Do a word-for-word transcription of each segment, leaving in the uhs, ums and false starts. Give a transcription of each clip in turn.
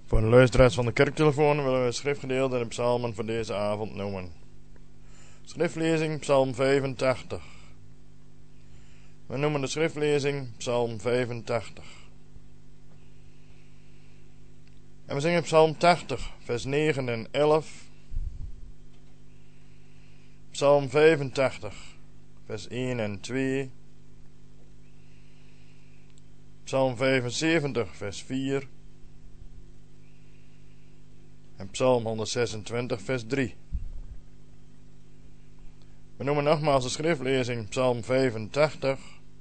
Voor de luisteraars van de kerktelefoon willen we het schriftgedeelte in de psalmen voor deze avond noemen. Schriftlezing Psalm vijfentachtig. We noemen de schriftlezing Psalm vijfentachtig. En we zingen Psalm tachtig, vers negen en elf. Psalm vijfentachtig, vers één en twee. Psalm vijfenzeventig, vers vier. En Psalm honderdzesentwintig, vers drie. We noemen nogmaals de schriftlezing Psalm vijfentachtig.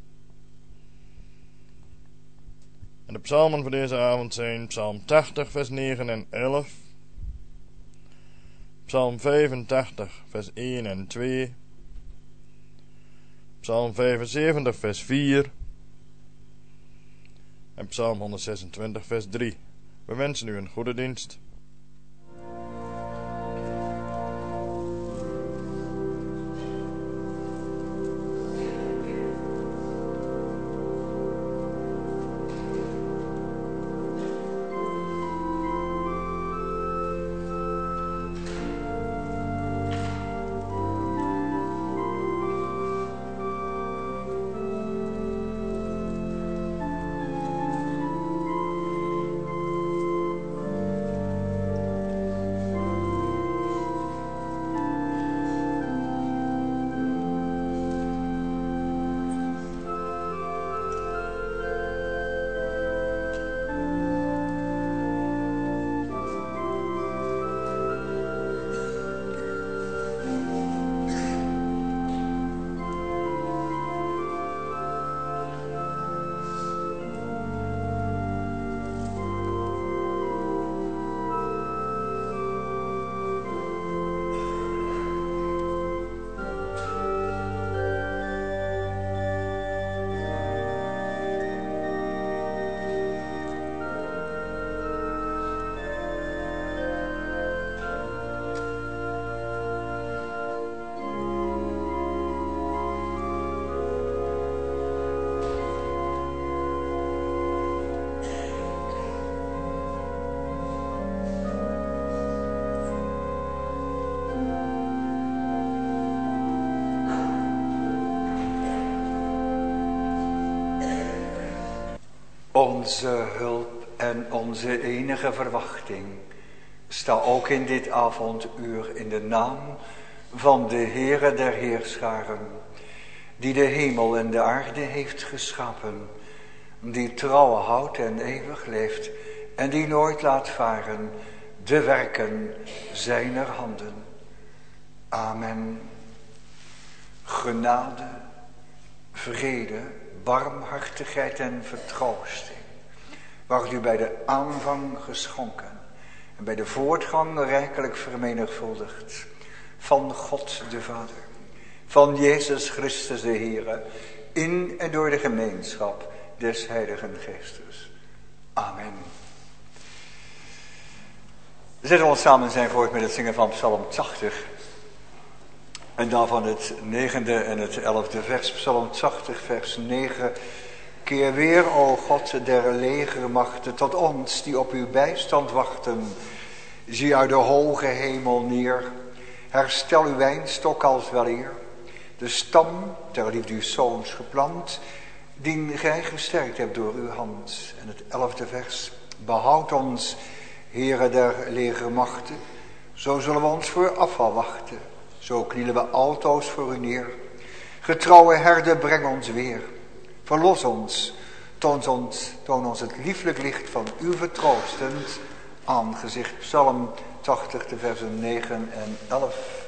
En de psalmen voor deze avond zijn Psalm tachtig, vers negen en elf. Psalm vijfentachtig, vers één en twee. Psalm vijfenzeventig, vers vier. En Psalm honderdzesentwintig, vers drie. We wensen u een goede dienst. Onze hulp en onze enige verwachting sta ook in dit avonduur in de naam van de Heere der Heerscharen, die de hemel en de aarde heeft geschapen, die trouw houdt en eeuwig leeft en die nooit laat varen de werken zijner handen. Amen. Genade, vrede, barmhartigheid en vertroosting wordt u bij de aanvang geschonken en bij de voortgang rijkelijk vermenigvuldigd van God de Vader, van Jezus Christus de Heere, in en door de gemeenschap des Heiligen Geestes. Amen. We zetten ons samen zijn voort met het zingen van Psalm tachtig. En dan van het negende en het elfde vers, Psalm tachtig, vers negen. Keer weer, o God der legermachten, tot ons die op uw bijstand wachten. Zie uit de hoge hemel neer. Herstel uw wijnstok als weleer. De stam ter liefde uw zoons geplant, die gij gesterkt hebt door uw hand. En het elfde vers. Behoud ons, Heere der legermachten. Zo zullen we ons voor afval wachten. Zo knielen we altoos voor u neer. Getrouwe herde, breng ons weer. Verlos ons, toon ons, toon ons het lieflijk licht van uw vertroostend aangezicht. Psalm tachtig, de versen negen en elf.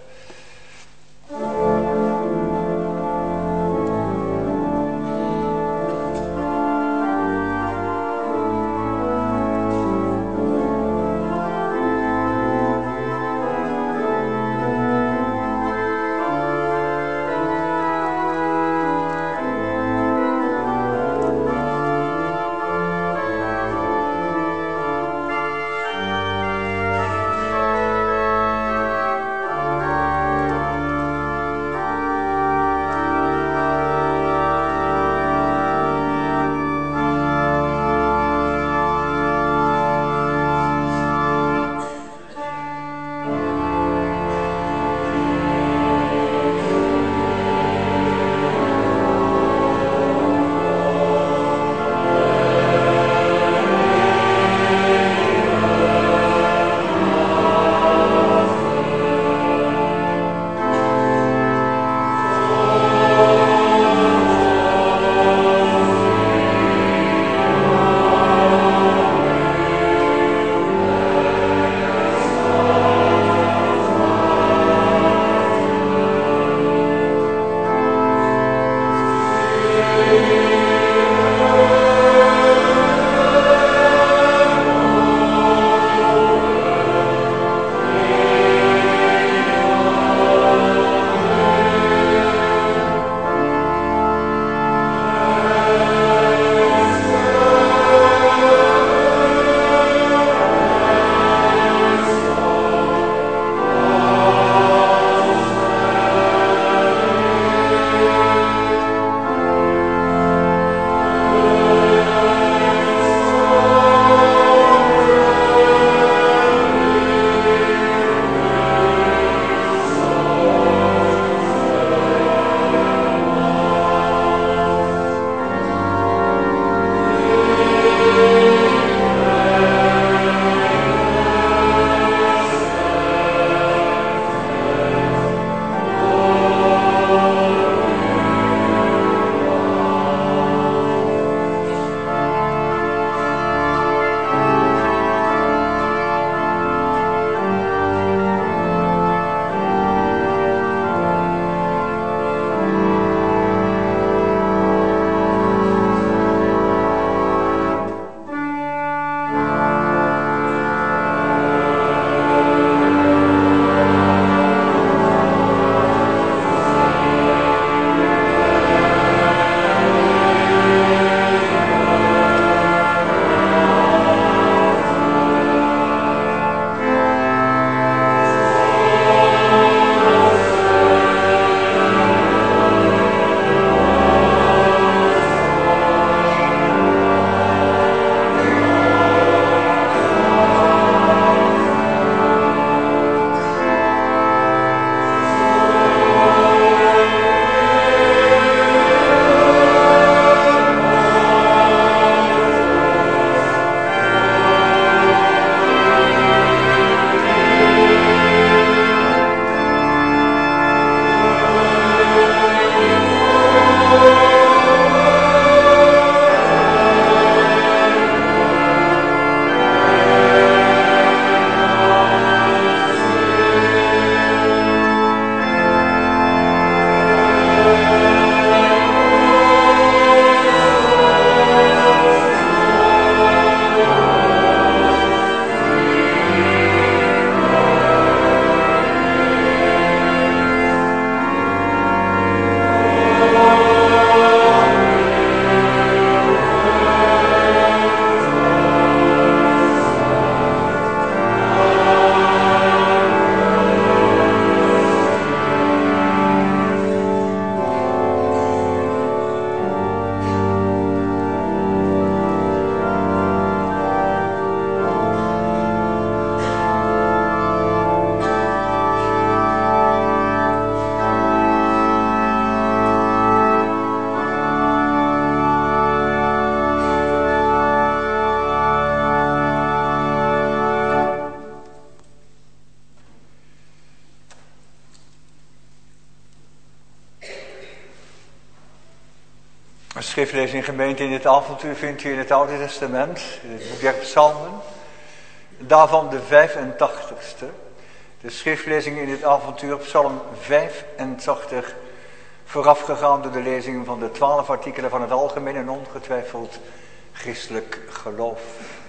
Een schriftlezing gemeente in dit avontuur vindt u in het Oude Testament, in het boek der Psalmen. Daarvan de vijfentachtigste. De schriftlezing in dit avontuur, Psalm vijfentachtig, voorafgegaan door de lezing van de twaalf artikelen van het algemeen en ongetwijfeld christelijk geloof.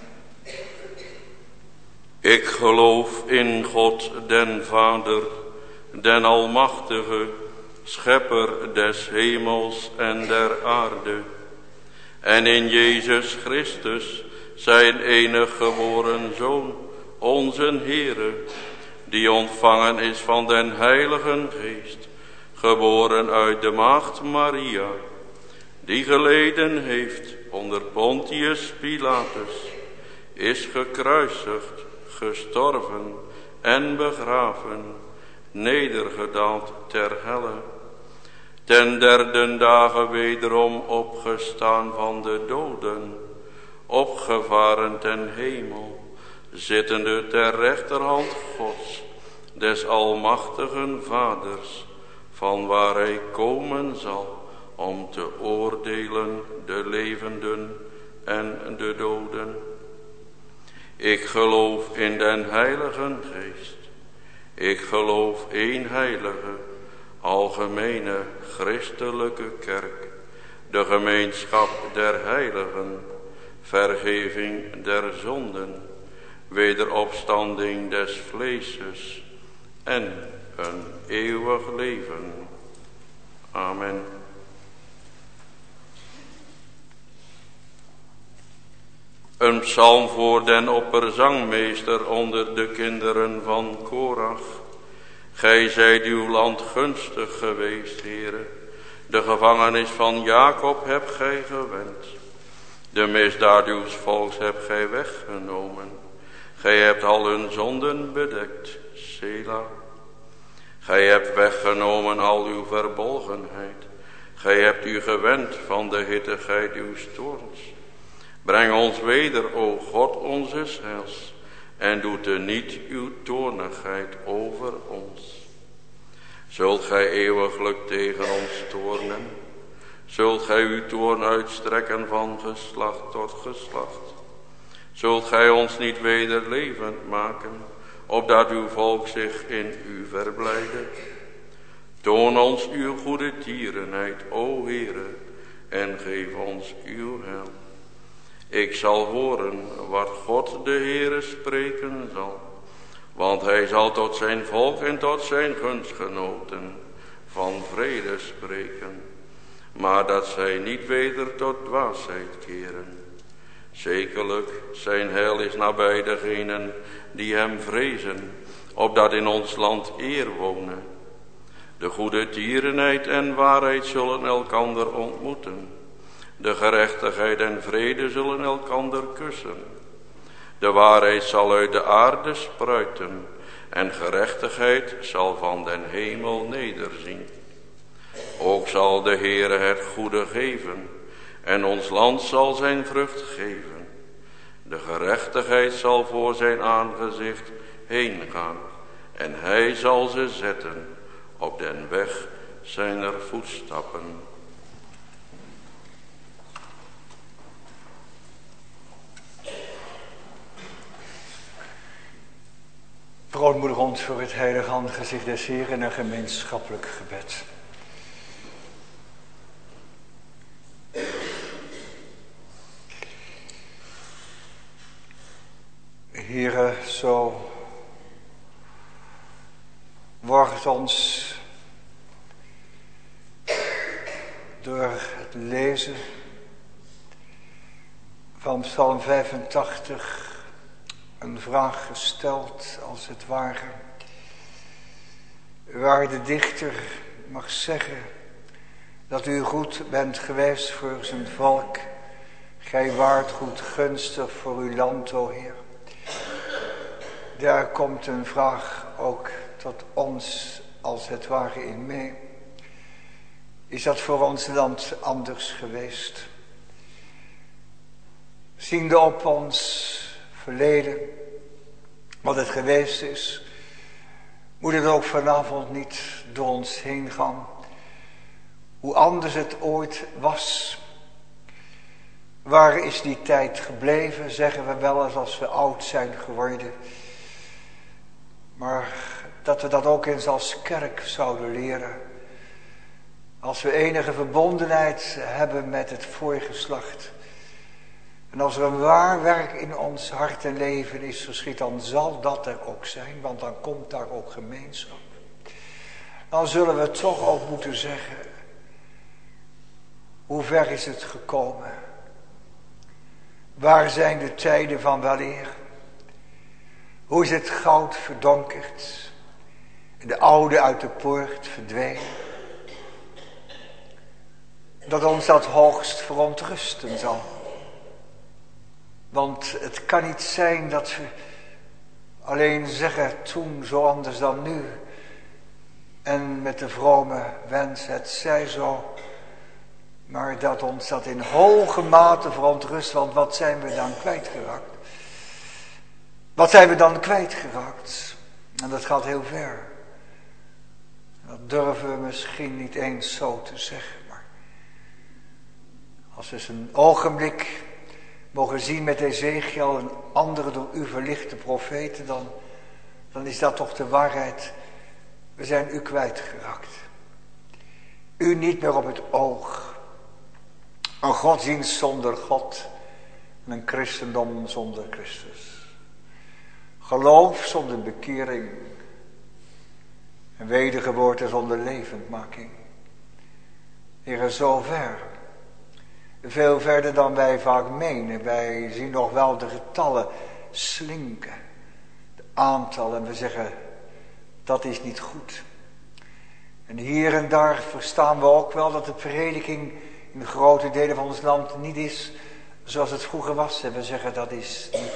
Ik geloof in God den Vader, den Almachtige, Schepper des hemels en der aarde, en in Jezus Christus, zijn enig geboren Zoon, onze Heere, die ontvangen is van den Heiligen Geest, geboren uit de maagd Maria, die geleden heeft onder Pontius Pilatus, is gekruisigd, gestorven en begraven, nedergedaald ter helle, ten derde dagen wederom opgestaan van de doden, opgevaren ten hemel, zittende ter rechterhand Gods, des almachtigen Vaders, van waar hij komen zal om te oordelen de levenden en de doden. Ik geloof in den Heiligen Geest. Ik geloof één heilige, algemene, christelijke kerk, de gemeenschap der heiligen, vergeving der zonden, wederopstanding des vleeses en een eeuwig leven. Amen. Een psalm voor den opperzangmeester onder de kinderen van Korach. Gij zijt uw land gunstig geweest, Heere. De gevangenis van Jacob hebt gij gewend. De misdaad uws volks hebt gij weggenomen. Gij hebt al hun zonden bedekt, Sela. Gij hebt weggenomen al uw verbolgenheid. Gij hebt u gewend van de hittigheid uws toorns. Breng ons weder, o God onzes heils, en doet er niet uw toornigheid over ons. Zult gij eeuwiglijk tegen ons toornen? Zult gij uw toorn uitstrekken van geslacht tot geslacht? Zult gij ons niet weder levend maken, opdat uw volk zich in u verblijde? Toon ons uw goede tierenheid, o Heere, en geef ons uw heil. Ik zal horen wat God de Heere spreken zal, want hij zal tot zijn volk en tot zijn gunstgenoten van vrede spreken, maar dat zij niet weder tot dwaasheid keren. Zekerlijk, zijn heil is nabij degenen die hem vrezen, opdat in ons land eer wonen. De goede tierenheid en waarheid zullen elkander ontmoeten. De gerechtigheid en vrede zullen elkander kussen. De waarheid zal uit de aarde spruiten en gerechtigheid zal van den hemel nederzien. Ook zal de Heere het goede geven en ons land zal zijn vrucht geven. De gerechtigheid zal voor zijn aangezicht heen gaan en hij zal ze zetten op den weg zijner voetstappen. Verootmoedig ons voor het heilige aangezicht des Heeren in een gemeenschappelijk gebed. Heere, zo wordt ons door het lezen van Psalm vijfentachtig een vraag gesteld, als het ware, waar de dichter mag zeggen dat u goed bent geweest voor zijn volk. Gij waart goed gunstig voor uw land, o Heer. Daar komt een vraag ook tot ons, als het ware, in mee. Is dat voor ons land anders geweest? Ziende op ons verleden, wat het geweest is, moet het ook vanavond niet door ons heen gaan. Hoe anders het ooit was, Waar is die tijd gebleven, zeggen we wel eens als we oud zijn geworden. Maar dat we dat ook eens als kerk zouden leren. Als we enige verbondenheid hebben met het voorgeslacht. En als er een waar werk in ons hart en leven is geschied, dan zal dat er ook zijn, want dan komt daar ook gemeenschap. Dan zullen we toch ook moeten zeggen, hoe ver is het gekomen? Waar zijn de tijden van weleer? Hoe is het goud verdonkerd? En de oude uit de poort verdwenen? Dat ons dat hoogst verontrusten zal. Want het kan niet zijn dat we alleen zeggen toen zo anders dan nu. En met de vrome wens het zij zo. Maar dat ons dat in hoge mate verontrust. Want wat zijn we dan kwijtgeraakt? Wat zijn we dan kwijtgeraakt? En dat gaat heel ver. Dat durven we misschien niet eens zo te zeggen. Maar als we eens een ogenblik mogen zien met Ezekiel en andere door u verlichte profeten, dan, dan is dat toch de waarheid. We zijn u kwijtgeraakt. U niet meer op het oog. Een godsdienst zonder God. En een christendom zonder Christus. Geloof zonder bekering. En wedergeboorte zonder levendmaking. Heere, zo ver. Veel verder dan wij vaak menen. Wij zien nog wel de getallen slinken. De aantallen. En we zeggen, dat is niet goed. En hier en daar verstaan we ook wel dat de prediking in grote delen van ons land niet is zoals het vroeger was. En we zeggen, dat is niet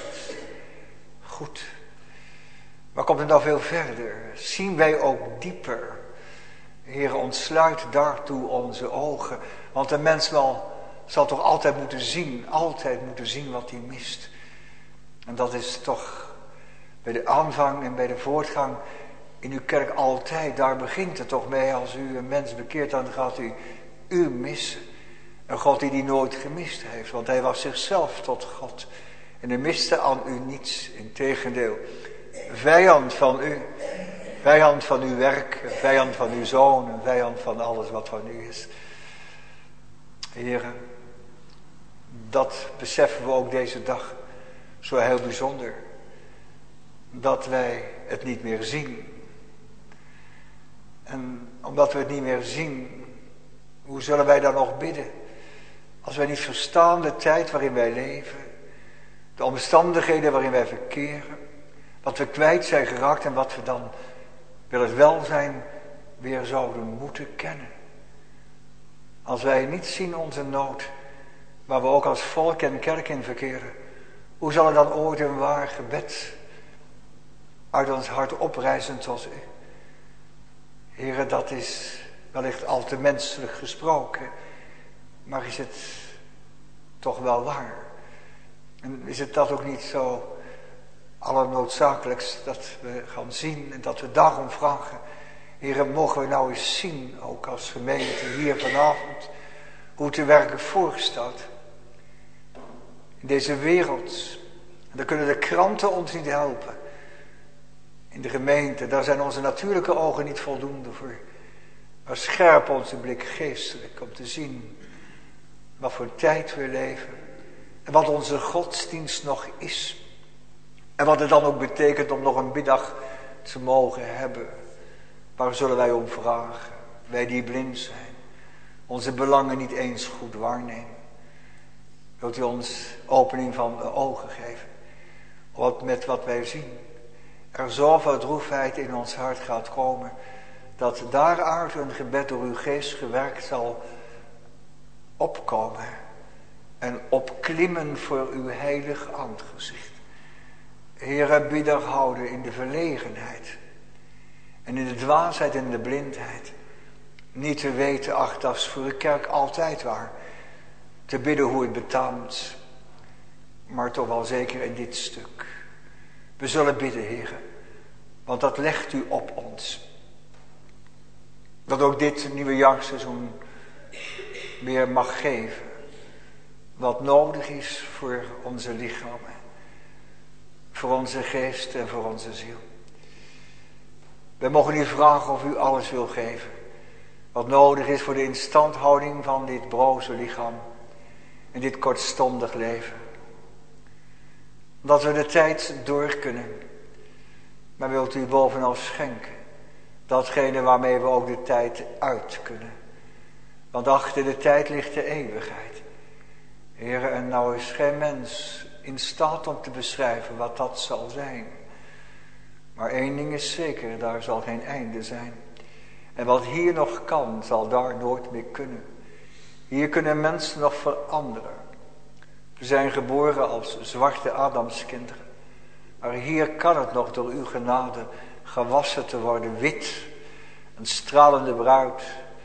goed. Maar komt het nou veel verder? Zien wij ook dieper? Heer, ontsluit daartoe onze ogen. Want de mens wel zal toch altijd moeten zien, altijd moeten zien wat hij mist. En dat is toch bij de aanvang en bij de voortgang in uw kerk altijd. Daar begint het toch mee. Als u een mens bekeert, dan gaat u u missen. Een God die die nooit gemist heeft. Want hij was zichzelf tot God. En hij miste aan u niets. Integendeel. Vijand van u. Vijand van uw werk. Vijand van uw zoon. Vijand van alles wat van u is. Heren. Dat beseffen we ook deze dag. Zo heel bijzonder. Dat wij het niet meer zien. En omdat we het niet meer zien. Hoe zullen wij dan nog bidden? Als wij niet verstaan de tijd waarin wij leven. De omstandigheden waarin wij verkeren. Wat we kwijt zijn geraakt en wat we dan wil het welzijn weer zouden moeten kennen. Als wij niet zien onze nood. Waar we ook als volk en kerk in verkeren. Hoe zal er dan ooit een waar gebed uit ons hart oprijzen tot u? Heren, dat is wellicht al te menselijk gesproken. Maar is het toch wel waar? En is het dat ook niet zo allernoodzakelijkst dat we gaan zien en dat we daarom vragen. Heren, mogen we nou eens zien, ook als gemeente hier vanavond, hoe het te werken voorstaat. In deze wereld. En daar kunnen de kranten ons niet helpen. In de gemeente, daar zijn onze natuurlijke ogen niet voldoende voor. Maar scherp onze blik geestelijk om te zien wat voor tijd we leven. En wat onze godsdienst nog is. En wat het dan ook betekent om nog een middag te mogen hebben. Waar zullen wij om vragen? Wij die blind zijn. Onze belangen niet eens goed waarnemen. Wilt u ons opening van de ogen geven? Wat met wat wij zien. Er zoveel droefheid in ons hart gaat komen. Dat daaruit een gebed door uw geest gewerkt zal opkomen. En opklimmen voor uw heilig aangezicht. Heere, bieder houden in de verlegenheid. En in de dwaasheid en de blindheid. Niet te weten, ach, dat is voor uw kerk altijd waar. Te bidden hoe het betaamt. Maar toch wel zeker in dit stuk. We zullen bidden, Heere. Want dat legt u op ons. Dat ook dit nieuwe jaarseizoen weer mag geven. wat nodig is voor onze lichamen, voor onze geest en voor onze ziel. We mogen u vragen of u alles wil geven, wat nodig is voor de instandhouding van dit broze lichaam in dit kortstondig leven. Dat we de tijd door kunnen, maar wilt u bovenal schenken datgene waarmee we ook de tijd uit kunnen. Want achter de tijd ligt de eeuwigheid. Heere, en nou is geen mens in staat om te beschrijven wat dat zal zijn. Maar één ding is zeker, daar zal geen einde zijn. En wat hier nog kan, zal daar nooit meer kunnen. Hier kunnen mensen nog veranderen. We zijn geboren als zwarte Adamskinderen. Maar hier kan het nog door uw genade gewassen te worden wit. Een stralende bruid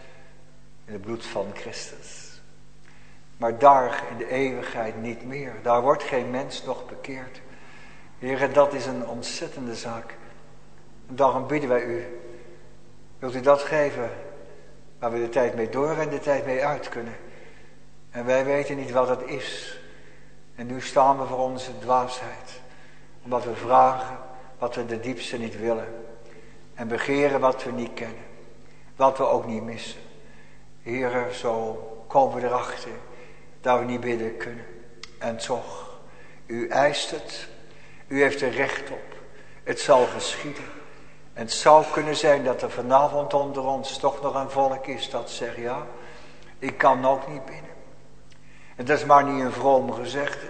in het bloed van Christus. Maar daar in de eeuwigheid niet meer. Daar wordt geen mens nog bekeerd. Heer, dat is een ontzettende zaak. En daarom bidden wij u. Wilt u dat geven waar we de tijd mee door en de tijd mee uit kunnen. En wij weten niet wat het is. En nu staan we voor onze dwaasheid. Omdat we vragen wat we de diepste niet willen. En begeren wat we niet kennen. Wat we ook niet missen. Heere, zo komen we erachter dat we niet bidden kunnen. En toch, u eist het. U heeft er recht op. Het zal geschieden. En het zou kunnen zijn dat er vanavond onder ons toch nog een volk is dat zegt, ja, ik kan ook niet bidden. En dat is maar niet een vroom gezegde.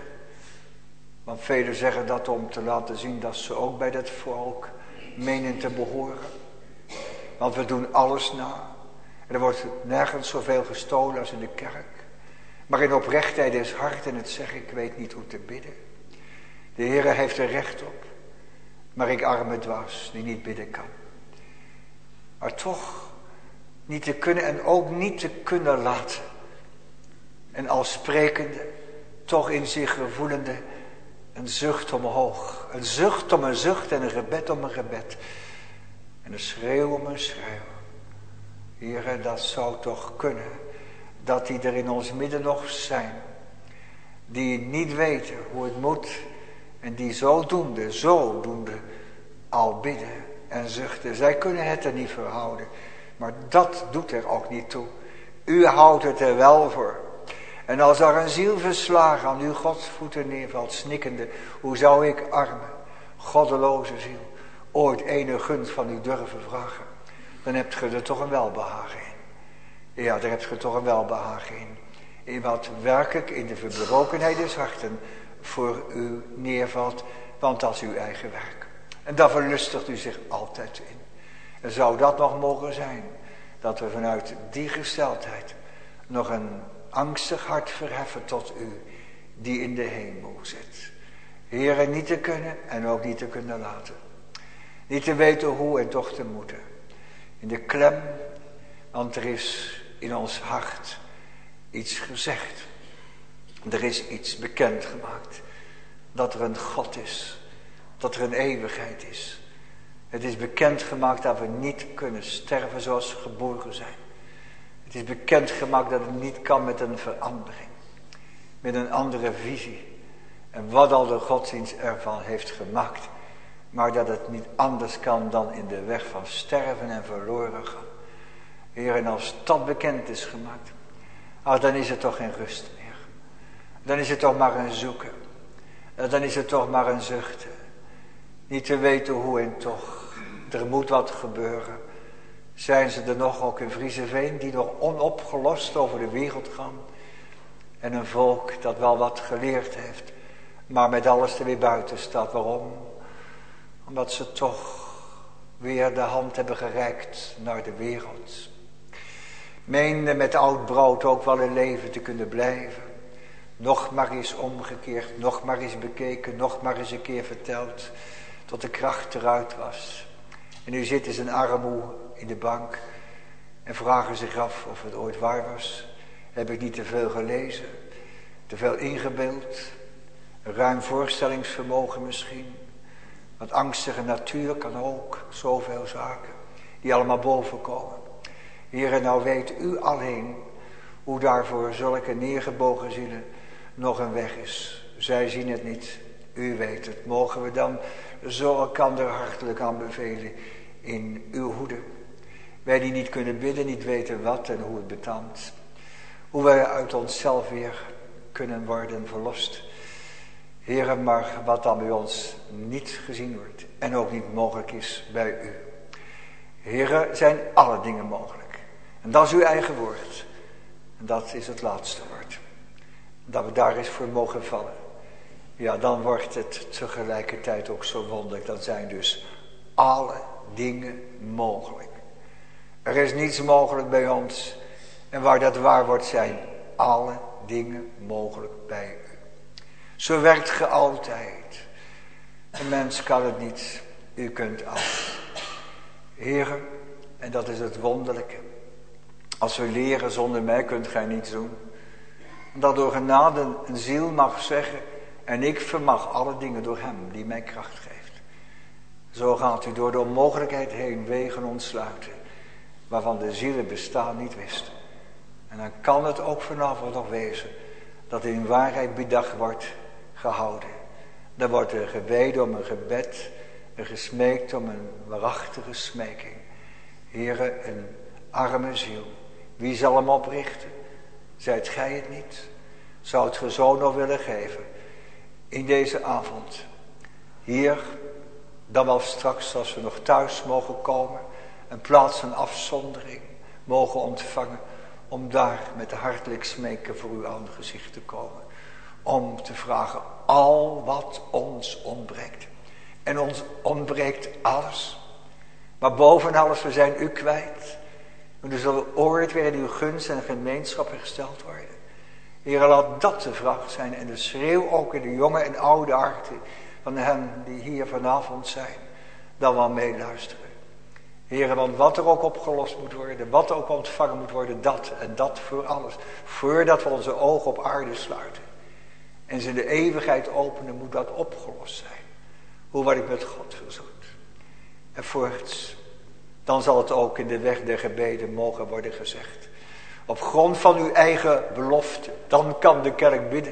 Want velen zeggen dat om te laten zien dat ze ook bij dat volk menen te behoren. Want we doen alles na. En er wordt nergens zoveel gestolen als in de kerk. Maar in oprechtheid is hart en het zeggen, ik weet niet hoe te bidden. De Heere heeft er recht op. Maar ik arme dwaas die niet bidden kan. Maar toch niet te kunnen en ook niet te kunnen laten. En al sprekende, toch in zich gevoelende, een zucht omhoog. Een zucht om een zucht en een gebed om een gebed. En een schreeuw om een schreeuw. Heere, dat zou toch kunnen. Dat die er in ons midden nog zijn. Die niet weten hoe het moet. En die zodoende, zodoende al bidden en zuchten. Zij kunnen het er niet voor houden. Maar dat doet er ook niet toe. U houdt het er wel voor. En als er een ziel verslagen aan uw Gods voeten neervalt, snikkende, hoe zou ik, arme, goddeloze ziel, ooit ene gunst van u durven vragen? Dan hebt ge er toch een welbehagen in. Ja, daar hebt ge toch een welbehagen in. In wat werkelijk in de verbrokenheid des harten voor u neervalt, want dat is uw eigen werk. En daar verlustigt u zich altijd in. En zou dat nog mogen zijn, dat we vanuit die gesteldheid nog een angstig hart verheffen tot u, die in de hemel zit. Heere, niet te kunnen en ook niet te kunnen laten. Niet te weten hoe en toch te moeten. In de klem, want er is in ons hart iets gezegd. Er is iets bekendgemaakt. Dat er een God is. Dat er een eeuwigheid is. Het is bekendgemaakt dat we niet kunnen sterven zoals we geboren zijn. Het is bekendgemaakt dat het niet kan met een verandering. Met een andere visie. En wat al de godsdienst ervan heeft gemaakt. Maar dat het niet anders kan dan in de weg van sterven en verloren gaan. Heer, en als dat bekend is gemaakt. Ah, dan is het toch geen rust meer. Dan is het toch maar een zoeken. Dan is het toch maar een zuchten. Niet te weten hoe en toch. Er moet wat gebeuren. Zijn ze er nog ook in Vriezeveen die nog onopgelost over de wereld gaan. En een volk dat wel wat geleerd heeft. Maar met alles er weer buiten staat. Waarom? Omdat ze toch weer de hand hebben gereikt naar de wereld. Meende met oud brood ook wel een leven te kunnen blijven. Nog maar eens omgekeerd, nog maar eens bekeken, nog maar eens een keer verteld. Tot de kracht eruit was. En nu zitten ze een armoe in de bank. En vragen zich af of het ooit waar was. Heb ik niet te veel gelezen? Te veel ingebeeld? Een ruim voorstellingsvermogen misschien? Want angstige natuur kan ook zoveel zaken. Die allemaal boven komen. Heer, nou weet u alleen hoe daarvoor zulke neergebogen zielen nog een weg is. Zij zien het niet, u weet het. Mogen we dan zo elkander hartelijk aanbevelen in uw hoede. Wij die niet kunnen bidden, niet weten wat en hoe het betaamt. Hoe wij uit onszelf weer kunnen worden verlost. Heere, maar wat dan bij ons niet gezien wordt en ook niet mogelijk is bij u. Heere, zijn alle dingen mogelijk. En dat is uw eigen woord. En dat is het laatste woord. Dat we daar eens voor mogen vallen. Ja, dan wordt het tegelijkertijd ook zo wonderlijk. Dan zijn dus alle dingen mogelijk. Er is niets mogelijk bij ons. En waar dat waar wordt, zijn alle dingen mogelijk bij u. Zo werkt ge altijd. Een mens kan het niet. U kunt alles. Heere, en dat is het wonderlijke. Als we leren, zonder mij kunt gij niets doen. Dat door genade een ziel mag zeggen, en ik vermag alle dingen door hem die mij kracht geeft. Zo gaat u door de onmogelijkheid heen wegen ontsluiten, waarvan de zielen bestaan niet wisten. En dan kan het ook vanavond nog wezen, dat in waarheid bedacht wordt gehouden. Dan wordt er gebeden om een gebed, er gesmeekt om een waarachtige smeking. Heere, een arme ziel, wie zal hem oprichten? Zijt gij het niet? Zou het ge zo nog willen geven in deze avond? Hier, dan wel straks als we nog thuis mogen komen, een plaats van afzondering mogen ontvangen, om daar met hartelijk smeken voor uw aangezicht te komen. Om te vragen al wat ons ontbreekt. En ons ontbreekt alles. Maar boven alles, we zijn u kwijt. En er zal ooit weer in uw gunst en gemeenschap hersteld worden. Heer, laat dat de vraag zijn. En de schreeuw ook in de jonge en oude harten van hen die hier vanavond zijn. Dan wel meeluisteren. Heer, want wat er ook opgelost moet worden, wat er ook ontvangen moet worden, dat en dat voor alles. Voordat we onze ogen op aarde sluiten. En ze de eeuwigheid openen, moet dat opgelost zijn. Hoe word ik met God verzoend? En voorts, dan zal het ook in de weg der gebeden mogen worden gezegd. Op grond van uw eigen belofte, dan kan de kerk bidden.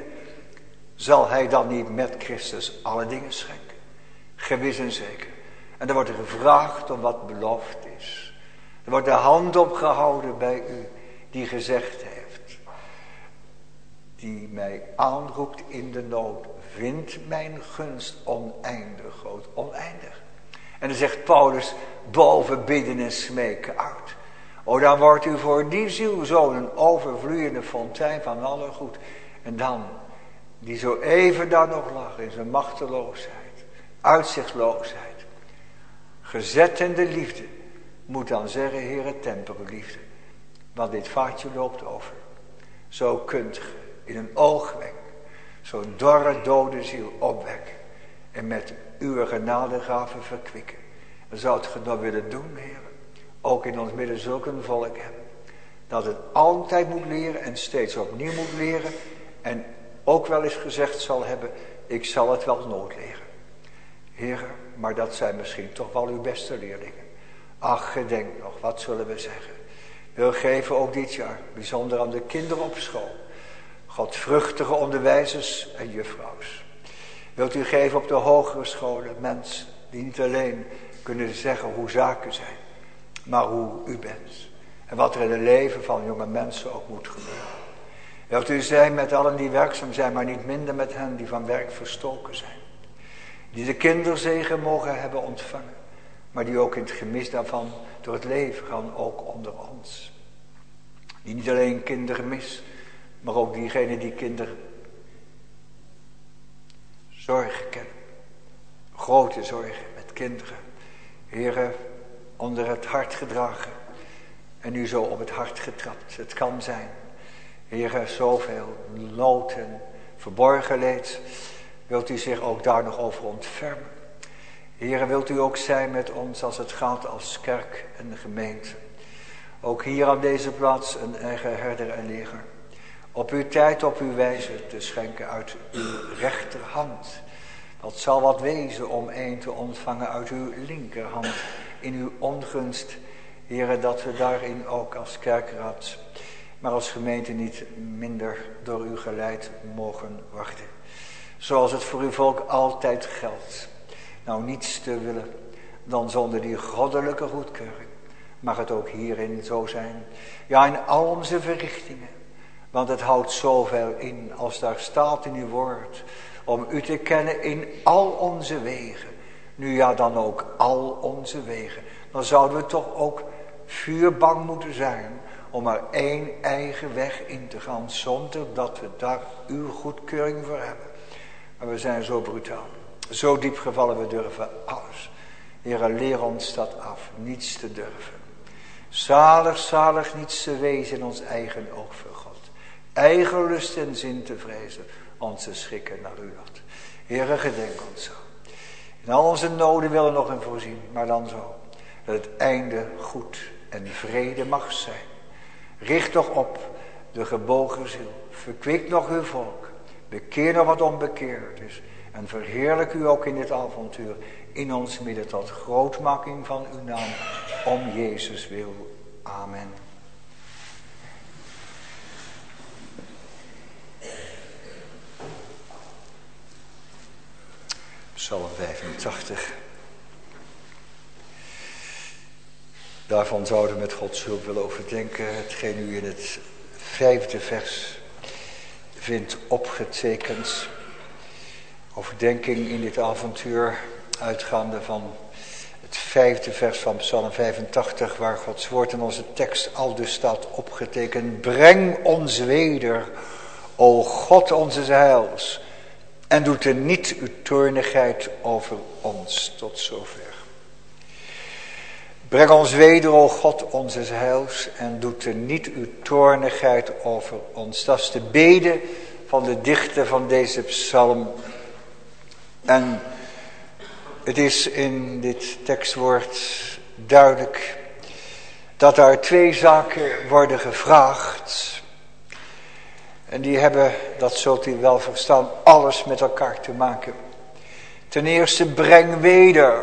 Zal hij dan niet met Christus alle dingen schenken? Gewis en zeker. En dan wordt er gevraagd om wat beloofd is. Er wordt de hand opgehouden bij u die gezegd heeft. Die mij aanroept in de nood. Vindt mijn gunst oneindig groot. Oneindig. En dan zegt Paulus boven bidden en smeken uit. O, dan wordt u voor die ziel zo een overvloeiende fontein van alle goed. En dan, die zo even daar nog lag in zijn machteloosheid, uitzichtloosheid. Gezet in de liefde, moet dan zeggen, Heere, temper uw liefde. Want dit vaartje loopt over. Zo kunt ge in een oogwenk zo'n dorre dode ziel opwekken. En met uw genadegaven verkwikken. En zou het ge nog willen doen, Heere. Ook in ons midden zulk een volk hebben. Dat het altijd moet leren en steeds opnieuw moet leren. En ook wel eens gezegd zal hebben, ik zal het wel nooit leren. Heere, maar dat zijn misschien toch wel uw beste leerlingen. Ach, gedenk nog, wat zullen we zeggen. Wil geven ook dit jaar, bijzonder aan de kinderen op school. Godvruchtige onderwijzers en juffrouws. Wilt u geven op de hogere scholen mensen die niet alleen kunnen zeggen hoe zaken zijn, maar hoe u bent. En wat er in het leven van jonge mensen ook moet gebeuren. Wilt u zijn met allen die werkzaam zijn, maar niet minder met hen die van werk verstoken zijn. Die de kinderzegen mogen hebben ontvangen. Maar die ook in het gemis daarvan door het leven gaan, ook onder ons. Die niet alleen kinderen mis, maar ook diegenen die kinderen zorgen kennen. Grote zorgen met kinderen. Heere, onder het hart gedragen. En nu zo op het hart getrapt. Het kan zijn. Heere, zoveel nood en verborgen leed. Wilt u zich ook daar nog over ontfermen? Heere, wilt u ook zijn met ons als het gaat als kerk en gemeente. Ook hier aan deze plaats een eigen herder en leger. Op uw tijd, op uw wijze te schenken uit uw rechterhand. Dat zal wat wezen om een te ontvangen uit uw linkerhand. In uw ongunst, Heere, dat we daarin ook als kerkraad maar als gemeente niet minder door u geleid mogen worden. Zoals het voor uw volk altijd geldt. Nou, niets te willen dan zonder die goddelijke goedkeuring. Mag het ook hierin zo zijn. Ja, in al onze verrichtingen. Want het houdt zoveel in als daar staat in uw woord. Om u te kennen in al onze wegen. Nu ja, dan ook al onze wegen. Dan zouden we toch ook vuurbang moeten zijn. Om maar één eigen weg in te gaan. Zonder dat we daar uw goedkeuring voor hebben. Maar we zijn zo brutaal. Zo diep gevallen, we durven alles. Heere, leer ons dat af. Niets te durven. Zalig, zalig niets te wezen in ons eigen oog voor God. Eigen lust en zin te vrezen. Ons te schikken naar uw lot. Heere, gedenk ons zo. In al onze noden willen nog een voorzien. Maar dan zo. Dat het einde goed en vrede mag zijn. Richt toch op de gebogen ziel. Verkwik nog uw volk. Bekeer nog wat onbekeerd is. En verheerlijk u ook in dit avontuur. In ons midden tot grootmaking van uw naam. Om Jezus wil. Amen. Psalm vijfentachtig. Daarvan zouden we met Gods hulp willen overdenken. Hetgeen u in het vijfde vers vindt opgetekend. Overdenking in dit avontuur uitgaande van het vijfde vers van Psalm vijfentachtig, waar Gods woord in onze tekst aldus staat opgetekend. Breng ons weder, o God onze heils, en doet er niet uw toornigheid over ons. Tot zover. Breng ons weder, o God onze heils, en doet er niet uw toornigheid over ons. Dat is de bede van de dichter van deze psalm. En het is in dit tekstwoord duidelijk dat daar twee zaken worden gevraagd. En die hebben, dat zult u wel verstaan, alles met elkaar te maken. Ten eerste, breng weder.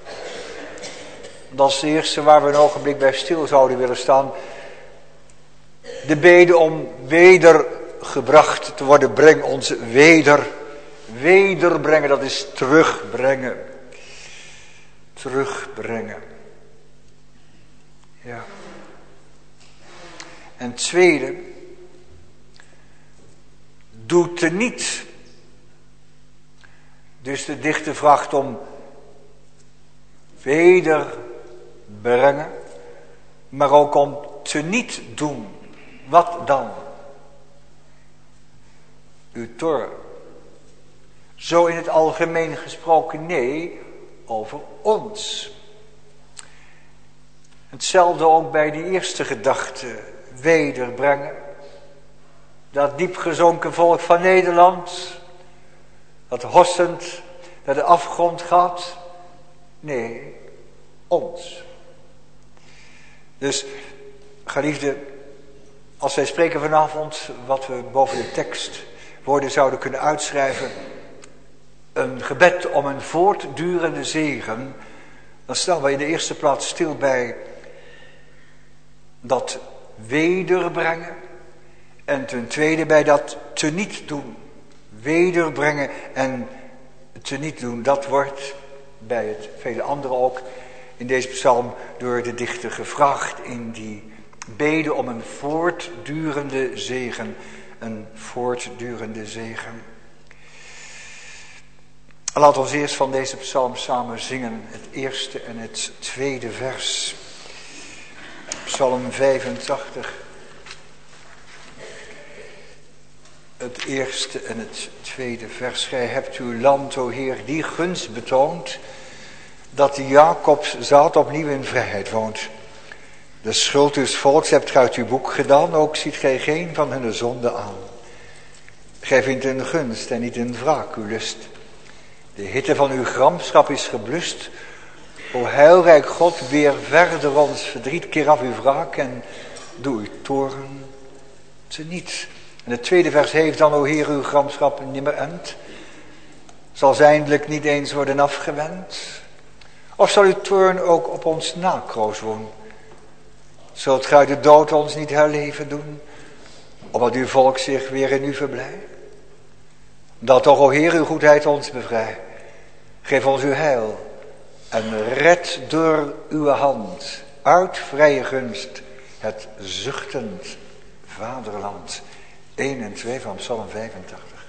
Dat is de eerste waar we een ogenblik bij stil zouden willen staan. De bede om wedergebracht te worden, breng ons weder. Wederbrengen, dat is terugbrengen. Terugbrengen. Ja. En tweede, doe teniet. Dus de dichter vraagt om wederbrengen, maar ook om teniet doen. Wat dan? Uw toorn. Zo in het algemeen gesproken, nee, over ons. Hetzelfde ook bij die eerste gedachte, wederbrengen. Dat diep gezonken volk van Nederland, dat hossend naar de afgrond gaat. Nee, ons. Dus, geliefde, als wij spreken vanavond, wat we boven de tekstwoorden zouden kunnen uitschrijven, een gebed om een voortdurende zegen, dan staan we in de eerste plaats stil bij dat wederbrengen. En ten tweede bij dat teniet doen. Wederbrengen en teniet doen. Dat wordt bij het vele andere ook in deze psalm door de dichter gevraagd. In die bede om een voortdurende zegen. Een voortdurende zegen. Laat ons eerst van deze psalm samen zingen. Het eerste en het tweede vers. Psalm vijfentachtig. Het eerste en het tweede vers. Gij hebt uw land, o Heer, die gunst betoond, dat de Jacobs zaad opnieuw in vrijheid woont. De schuld uws volks hebt gij uit uw boek gedaan, ook ziet gij geen van hun zonde aan. Gij vindt een gunst en niet een wraak uw lust. De hitte van uw gramschap is geblust. O heilrijk God, weer verder ons verdriet, keer af uw wraak en doe uw toorn teniet. En het tweede vers heeft dan, o Heer, uw gramschap nimmer end. Zal ze eindelijk niet eens worden afgewend? Of zal uw toorn ook op ons nakroos wonen? Zult gij de dood ons niet herleven doen? opdat uw volk zich weer in u verblijdt. Dat toch, o Heer, uw goedheid ons bevrij. Geef ons uw heil en red door uw hand uit vrije gunst het zuchtend vaderland. één en twee van Psalm vijfentachtig.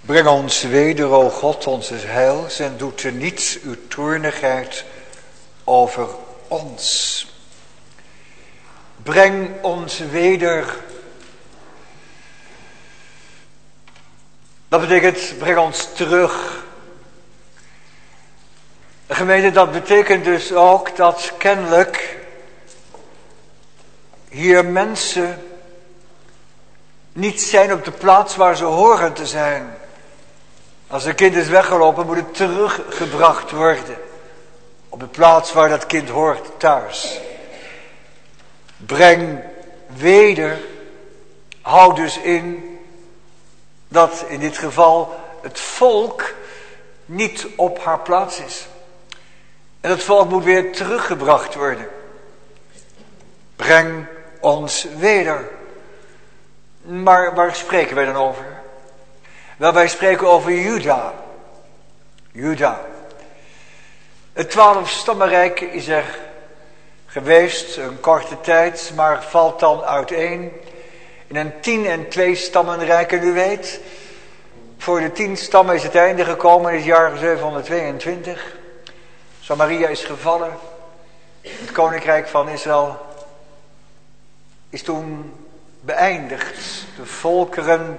Breng ons weder, o God, onze heils, en doe teniet uw toornigheid over ons. Breng ons weder. Dat betekent, breng ons terug. Gemeente, dat betekent dus ook dat kennelijk hier mensen niet zijn op de plaats waar ze horen te zijn. Als een kind is weggelopen, moet het teruggebracht worden. Op de plaats waar dat kind hoort, thuis. Breng weder, houd dus in dat in dit geval het volk niet op haar plaats is. En het volk moet weer teruggebracht worden. Breng ons weder. Maar waar spreken wij dan over? Wel, wij spreken over Juda. Juda. Het twaalfstammenrijk is er geweest, een korte tijd, maar valt dan uiteen in een tien- en twee stammenrijk. En u weet, voor de tien stammen is het einde gekomen in het jaar zevenhonderdtweeëntwintig. Samaria is gevallen. Het koninkrijk van Israël is toen beëindigd. De volkeren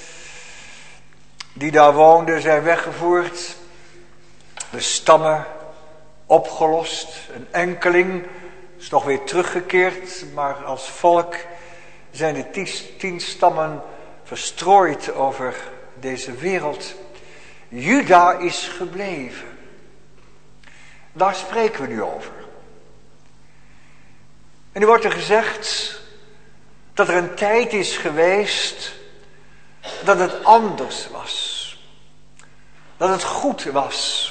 die daar woonden zijn weggevoerd. De stammen opgelost. Een enkeling is nog weer teruggekeerd. Maar als volk zijn de tien, tien stammen verstrooid over deze wereld. Juda is gebleven. Daar spreken we nu over. En nu wordt er gezegd dat er een tijd is geweest dat het anders was. Dat het goed was.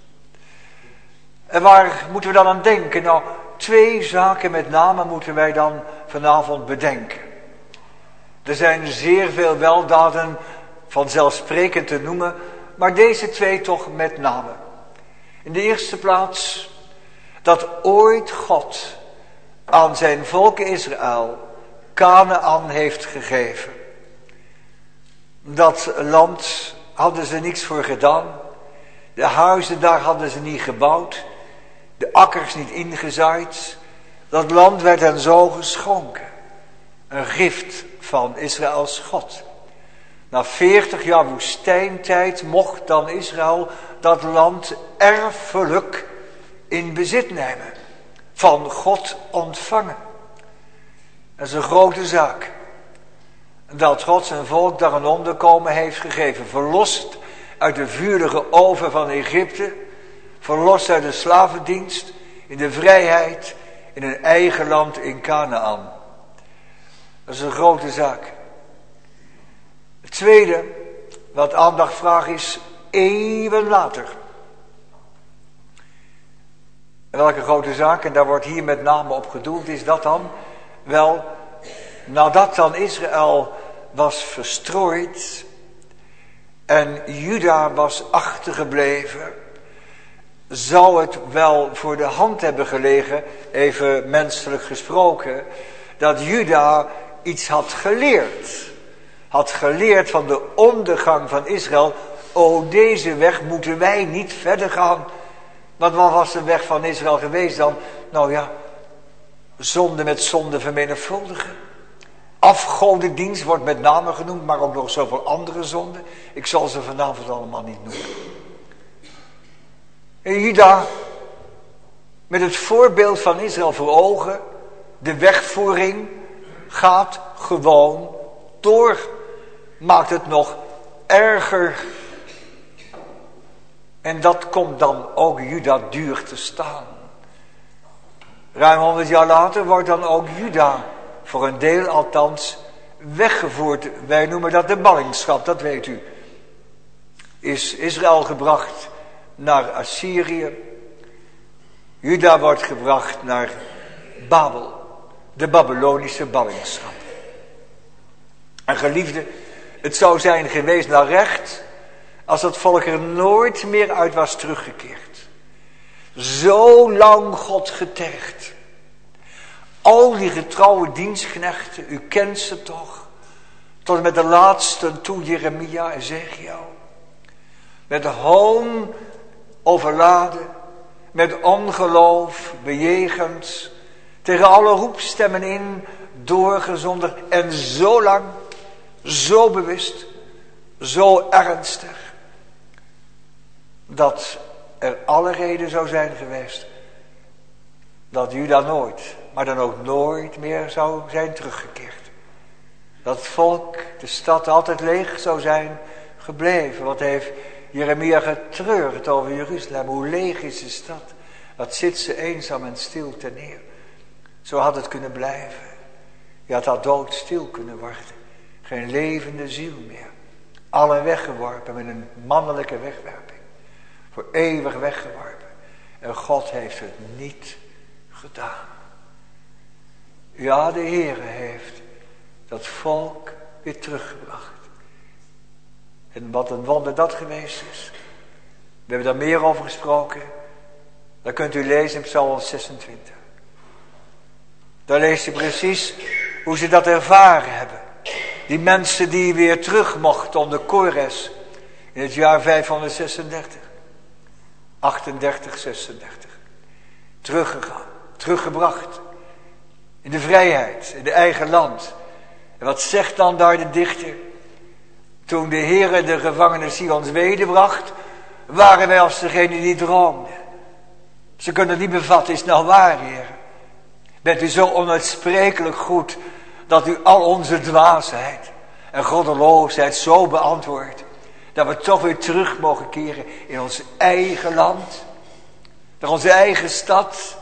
En waar moeten we dan aan denken? Nou, twee zaken met name moeten wij dan vanavond bedenken. Er zijn zeer veel weldaden vanzelfsprekend te noemen, maar deze twee toch met name. In de eerste plaats, dat ooit God aan zijn volk Israël Kanaan heeft gegeven. Dat land hadden ze niets voor gedaan. De huizen daar hadden ze niet gebouwd. De akkers niet ingezaaid. Dat land werd hen zo geschonken. Een gift van Israëls God. Na veertig jaar woestijntijd mocht dan Israël dat land erfelijk in bezit nemen. Van God ontvangen. Dat is een grote zaak. Dat God zijn volk daar een onderkomen heeft gegeven. Verlost uit de vurige oven van Egypte. Verlost uit de slavendienst. In de vrijheid. In een eigen land in Kanaan. Dat is een grote zaak. Het tweede wat aandacht vraagt is eeuwen later. En welke grote zaak, en daar wordt hier met name op gedoeld, is dat dan? Wel, nadat dan Israël was verstrooid en Juda was achtergebleven, zou het wel voor de hand hebben gelegen, even menselijk gesproken, dat Juda iets had geleerd. Had geleerd van de ondergang van Israël. O, deze weg moeten wij niet verder gaan. Want wat was de weg van Israël geweest dan? Nou ja, zonde met zonde vermenigvuldigen. Afgodendienst wordt met name genoemd, maar ook nog zoveel andere zonden. Ik zal ze vanavond allemaal niet noemen. En Juda, met het voorbeeld van Israël voor ogen, de wegvoering gaat gewoon door. Maakt het nog erger. En dat komt dan ook Juda duur te staan. Ruim honderd jaar later wordt dan ook Juda, voor een deel althans, weggevoerd. Wij noemen dat de ballingschap, dat weet u. Is Israël gebracht naar Assyrië. Juda wordt gebracht naar Babel. De Babylonische ballingschap. En geliefde, het zou zijn geweest naar recht als het volk er nooit meer uit was teruggekeerd. Zo lang God getergd. Al die getrouwe dienstknechten, u kent ze toch. Tot en met de laatste toe, Jeremia, Ezekiel. met hoon overladen, met ongeloof bejegend, tegen alle roepstemmen in doorgezonderd en zo lang, zo bewust, zo ernstig, dat er alle reden zou zijn geweest dat Juda nooit, maar dan ook nooit meer zou zijn teruggekeerd. Dat het volk, de stad altijd leeg zou zijn gebleven. Wat heeft Jeremia getreurd over Jeruzalem? Hoe leeg is de stad? Wat zit ze eenzaam en stil ten neer? Zo had het kunnen blijven. Je had dat doodstil kunnen worden. Geen levende ziel meer. Alle weggeworpen met een mannelijke wegwerping. Voor eeuwig weggeworpen. En God heeft het niet gedaan. Ja, de Heere heeft dat volk weer teruggebracht. En wat een wonder dat geweest is. We hebben daar meer over gesproken. Dat kunt u lezen in Psalm zesentwintig. Daar leest u precies hoe ze dat ervaren hebben. Die mensen die weer terug mochten onder Kores in het jaar vijfhonderdzesendertig. achtendertig, zesendertig. Teruggegaan, teruggebracht. In de vrijheid, in de eigen land. En wat zegt dan daar de dichter? Toen de Heere de gevangene Sions wederbracht, waren wij als degene die droomden. Ze kunnen niet bevatten, is het nou waar, Heer? Bent u zo onuitsprekelijk goed, dat u al onze dwaasheid en goddeloosheid zo beantwoordt, dat we toch weer terug mogen keren in ons eigen land, naar onze eigen stad.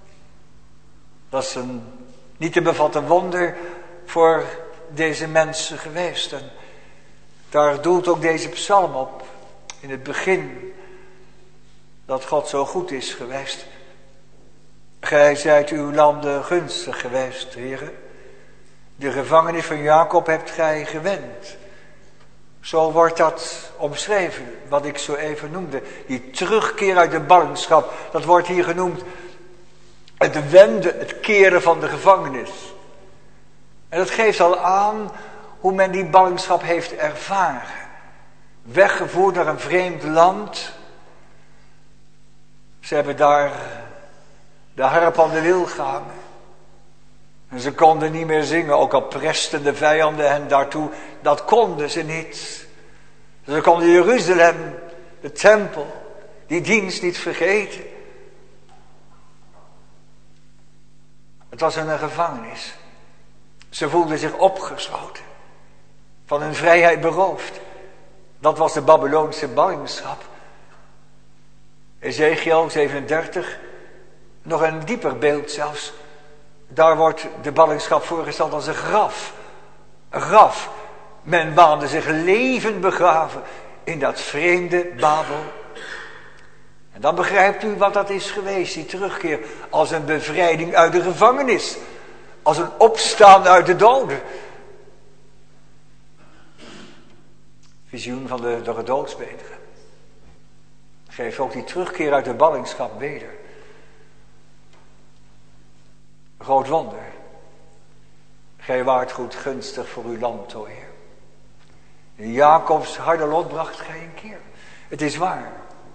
Dat is een niet te bevatten wonder voor deze mensen geweest. En daar doelt ook deze psalm op, in het begin, dat God zo goed is geweest. Gij zijt uw landen gunstig geweest, heren. De gevangenis van Jacob hebt gij gewend. Zo wordt dat omschreven, wat ik zo even noemde. Die terugkeer uit de ballingschap, dat wordt hier genoemd het wenden, het keren van de gevangenis. En dat geeft al aan hoe men die ballingschap heeft ervaren. Weggevoerd naar een vreemd land. Ze hebben daar de harp aan de wil gehangen. En ze konden niet meer zingen, ook al presten de vijanden hen daartoe. Dat konden ze niet. Ze konden Jeruzalem, de tempel, die dienst niet vergeten. Het was een gevangenis. Ze voelden zich opgesloten. Van hun vrijheid beroofd. Dat was de Babylonische ballingschap. Ezekiel zevenendertig. Nog een dieper beeld zelfs. Daar wordt de ballingschap voorgesteld als een graf. Een graf. Men waande zich levend begraven in dat vreemde Babel. En dan begrijpt u wat dat is geweest, die terugkeer. Als een bevrijding uit de gevangenis. Als een opstaan uit de doden. Visioen van de, de doodsbederen. Geeft ook die terugkeer uit de ballingschap weder. Een groot wonder. Gij waart goed gunstig voor uw land, o Heer. In Jacobs harde lot bracht gij een keer. Het is waar.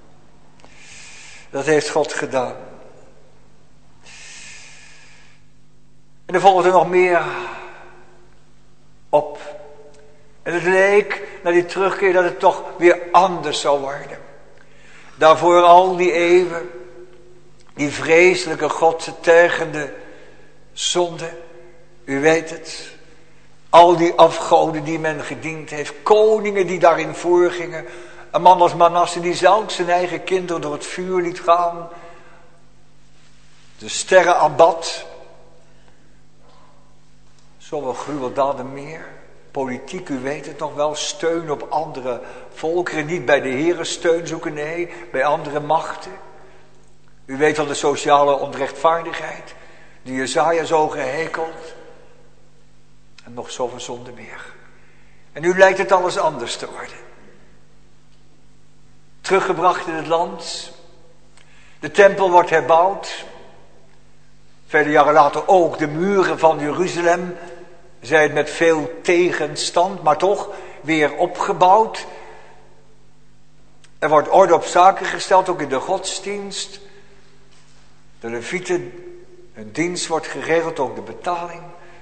Dat heeft God gedaan. En er volgde nog meer op. En het leek na die terugkeer dat het toch weer anders zou worden. Daarvoor al die eeuwen, die vreselijke God tergende zonde. U weet het. Al die afgoden die men gediend heeft. Koningen die daarin voorgingen. Een man als Manasse die zelfs zijn eigen kinderen door het vuur liet gaan. De sterren aanbad. Zoveel gruweldaden meer. Politiek, u weet het nog wel. Steun op andere volkeren. Niet bij de Heere steun zoeken, nee. Bij andere machten. U weet wel de sociale onrechtvaardigheid. Die Jesaja zo gehekeld. En nog zoveel zonde meer. En nu lijkt het alles anders te worden. Teruggebracht in het land. De tempel wordt herbouwd. Vele jaren later ook de muren van Jeruzalem. Zij het met veel tegenstand, maar toch weer opgebouwd. Er wordt orde op zaken gesteld, ook in de godsdienst. De levieten, hun dienst wordt geregeld, ook de betaling.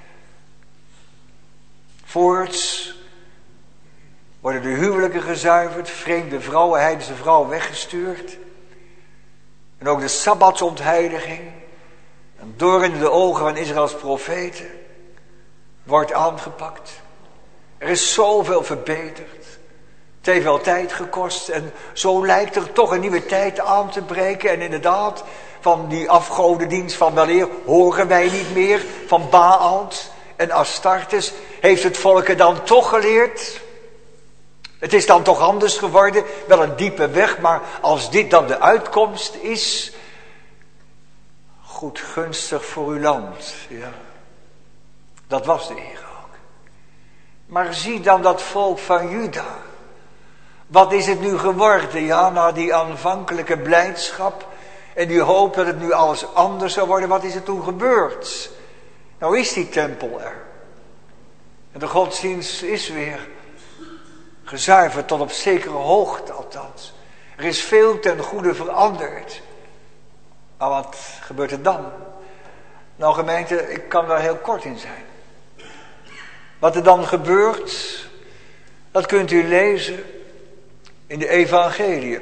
Voorts worden de huwelijken gezuiverd, vreemde vrouwen, heidense vrouwen weggestuurd. En ook de sabbatsontheiliging, een doorn in de ogen van Israëls profeten, wordt aangepakt. Er is zoveel verbeterd. Het heeft wel tijd gekost en zo lijkt er toch een nieuwe tijd aan te breken. En inderdaad, van die afgodendienst van weleer horen wij niet meer. Van Baal en Astartes heeft het volk er dan toch geleerd. Het is dan toch anders geworden, wel een diepe weg, maar als dit dan de uitkomst is, goed gunstig voor uw land. Ja. Dat was de Heer ook. Maar zie dan dat volk van Juda. Wat is het nu geworden, ja, na die aanvankelijke blijdschap en die hoop dat het nu alles anders zou worden, wat is er toen gebeurd? Nou is die tempel er. En de godsdienst is weer gezuiverd tot op zekere hoogte althans. Er is veel ten goede veranderd. Maar wat gebeurt er dan? Nou gemeente, ik kan daar heel kort in zijn. Wat er dan gebeurt, dat kunt u lezen in de evangeliën.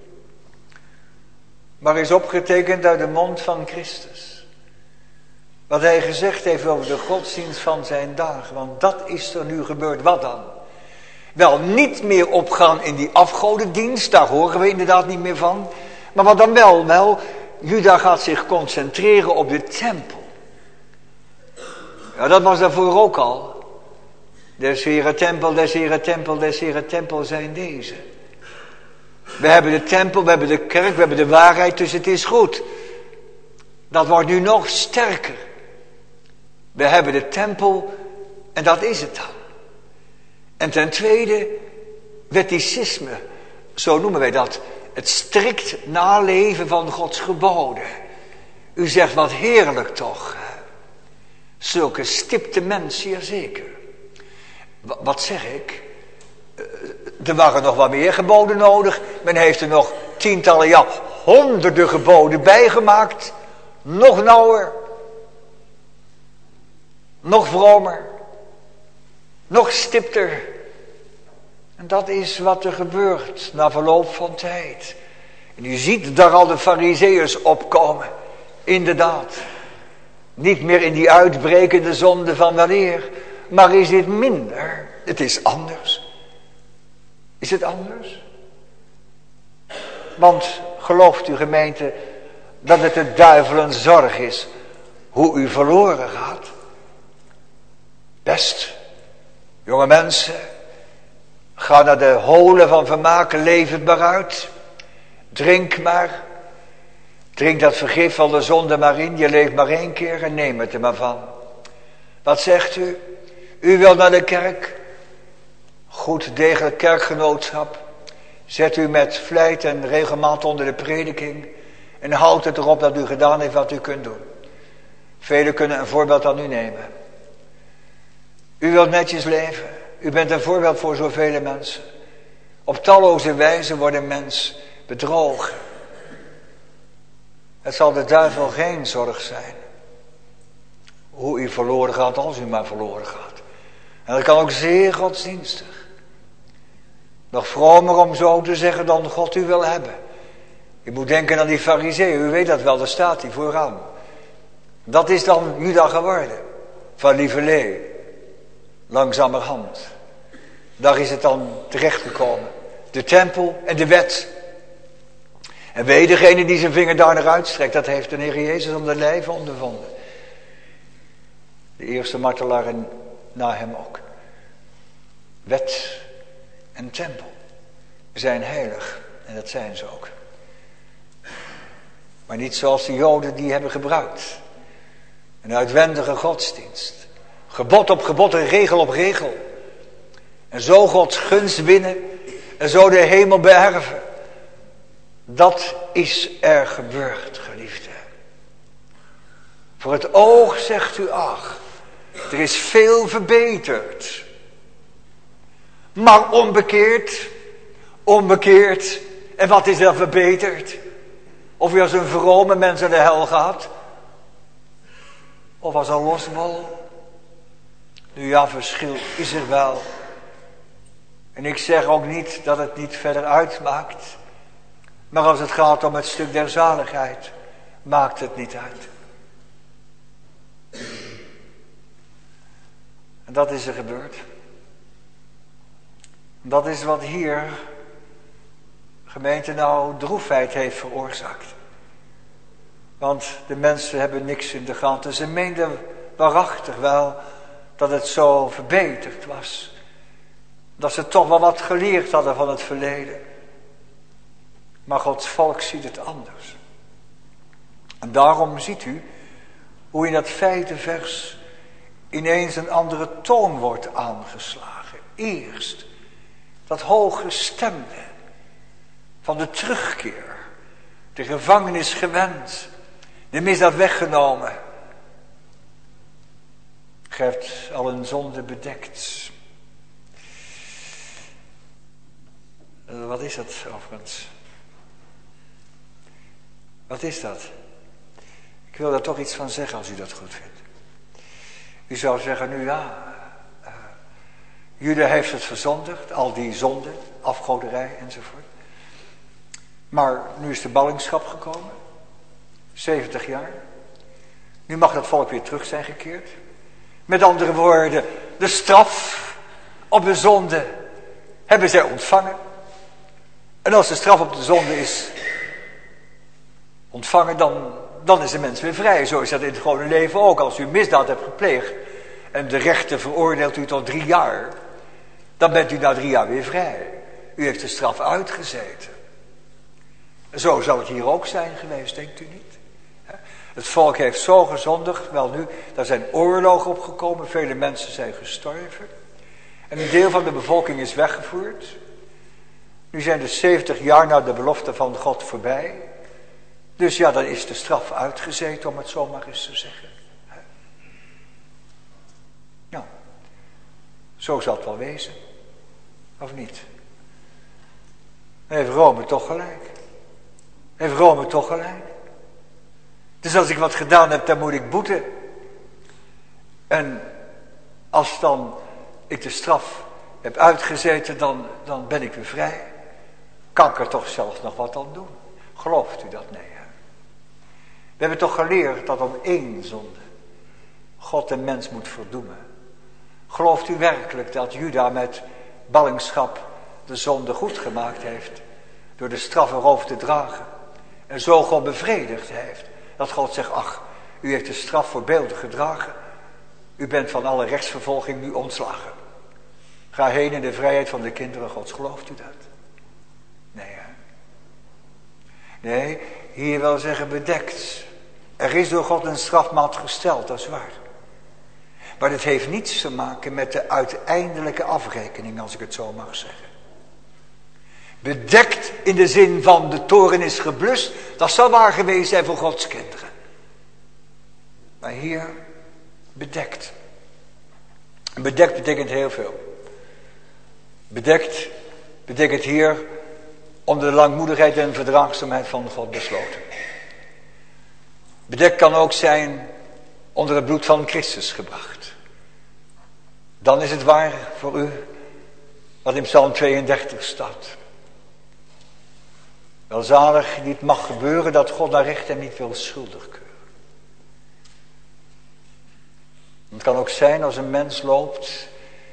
Maar is opgetekend uit de mond van Christus. Wat hij gezegd heeft over de godsdienst van zijn dagen. Want dat is er nu gebeurd. Wat dan? Wel, niet meer opgaan in die afgodendienst. Daar horen we inderdaad niet meer van. Maar wat dan wel? Wel, Juda gaat zich concentreren op de tempel. Ja, dat was daarvoor ook al. Des Heren tempel, des Heren tempel, des Heren tempel zijn deze. We hebben de tempel, we hebben de kerk, we hebben de waarheid, dus het is goed. Dat wordt nu nog sterker. We hebben de tempel en dat is het dan. En ten tweede, wetticisme, zo noemen wij dat. Het strikt naleven van Gods geboden. U zegt wat heerlijk toch. Zulke stipte mensen, jazeker. Wat zeg ik? Er waren nog wat meer geboden nodig. Men heeft er nog tientallen, ja, honderden geboden bijgemaakt. Nog nauwer. Nog vromer. Nog stipter. En dat is wat er gebeurt na verloop van tijd. En u ziet daar al de farizeeërs opkomen. Inderdaad. Niet meer in die uitbrekende zonde van weleer. Maar is dit minder? Het is anders. Is het anders? Want gelooft u gemeente dat het de duivel een zorg is hoe u verloren gaat? Best, jonge mensen, ga naar de holen van vermaken, leef het maar uit. Drink maar. Drink dat vergif van de zonde maar in. Je leeft maar één keer en neem het er maar van. Wat zegt u? U wilt naar de kerk? Goed degelijk kerkgenootschap. Zet u met vlijt en regelmaat onder de prediking. En houd het erop dat u gedaan heeft wat u kunt doen. Velen kunnen een voorbeeld aan u nemen. U wilt netjes leven. U bent een voorbeeld voor zoveel mensen. Op talloze wijzen wordt een mens bedrogen. Het zal de duivel geen zorg zijn. Hoe u verloren gaat als u maar verloren gaat. En dat kan ook zeer godsdienstig. Nog vromer om zo te zeggen dan God u wil hebben. Je moet denken aan die farizeeën. U weet dat wel, daar staat hij vooraan. Dat is dan Juda geworden. Van lieverlee. Langzamerhand. Daar is het dan terechtgekomen. De tempel en de wet. En weet degene die zijn vinger daar naar uitstrekt. Dat heeft de Heer Jezus om de lijve ondervonden. De eerste martelaar en na hem ook. Wet en tempel zijn heilig. En dat zijn ze ook. Maar niet zoals de Joden die hebben gebruikt. Een uitwendige godsdienst. Gebod op gebod en regel op regel. En zo Gods gunst winnen. En zo de hemel beërven. Dat is er gebeurd, geliefde. Voor het oog zegt u, ach, er is veel verbeterd. Maar onbekeerd, onbekeerd En wat is er verbeterd? Of je als een vrome mens naar de hel gaat? Of als een losbol? Nu ja, verschil is er wel. En ik zeg ook niet dat het niet verder uitmaakt. Maar als het gaat om het stuk der zaligheid, maakt het niet uit. En dat is er gebeurd. Dat is wat hier, gemeente, nou droefheid heeft veroorzaakt. Want de mensen hebben niks in de gaten. Ze meenden waarachtig wel dat het zo verbeterd was. Dat ze toch wel wat geleerd hadden van het verleden. Maar Gods volk ziet het anders. En daarom ziet u hoe in dat vijfde vers ineens een andere toon wordt aangeslagen. Eerst dat hooggestemde van de terugkeer. De gevangenis gewend. De misdaad weggenomen. Gij hebt al een zonde bedekt. Wat is dat overigens? Wat is dat? Ik wil daar toch iets van zeggen als u dat goed vindt. U zou zeggen, nu ja, uh, Juda heeft het verzondigd, al die zonden, afgoderij enzovoort. Maar nu is de ballingschap gekomen, zeventig jaar. Nu mag dat volk weer terug zijn gekeerd. Met andere woorden, de straf op de zonde hebben zij ontvangen. En als de straf op de zonde is ontvangen, dan, dan is de mens weer vrij. Zo is dat in het gewone leven ook. Als u misdaad hebt gepleegd en de rechter veroordeelt u tot drie jaar, dan bent u na drie jaar weer vrij. U heeft de straf uitgezeten. Zo zou het hier ook zijn geweest, denkt u niet? Het volk heeft zo gezondigd, wel nu, daar zijn oorlogen opgekomen, vele mensen zijn gestorven. En een deel van de bevolking is weggevoerd. Nu zijn de zeventig jaar na de belofte van God voorbij. Dus ja, dan is de straf uitgezeten, om het zo maar eens te zeggen. Nou, zo zal het wel wezen. Of niet? Heeft Rome toch gelijk? Heeft Rome toch gelijk? Dus als ik wat gedaan heb, dan moet ik boeten. En als dan ik de straf heb uitgezeten, dan, dan ben ik weer vrij. Kan ik er toch zelfs nog wat aan doen? Gelooft u dat? Nee. Hè? We hebben toch geleerd dat om één zonde God en mens moet verdoemen. Gelooft u werkelijk dat Juda met ballingschap de zonde goed gemaakt heeft? Door de straf erop te dragen. En zo God bevredigd heeft. Dat God zegt, ach, u heeft de straf voorbeeldig gedragen. U bent van alle rechtsvervolging nu ontslagen. Ga heen in de vrijheid van de kinderen Gods. Gelooft u dat? Nee, hè? Nee, hier wil zeggen bedekt. Er is door God een strafmaat gesteld, dat is waar. Maar dit heeft niets te maken met de uiteindelijke afrekening, als ik het zo mag zeggen. Bedekt in de zin van de toren is geblust, dat zou waar geweest zijn voor Gods kinderen. Maar hier bedekt. Bedekt betekent heel veel. Bedekt betekent hier onder de langmoedigheid en verdraagzaamheid van God besloten. Bedekt kan ook zijn onder het bloed van Christus gebracht. Dan is het waar voor u wat in Psalm tweeëndertig staat. Welzalig die het mag gebeuren dat God naar recht en niet wil schuldig keuren. Het kan ook zijn als een mens loopt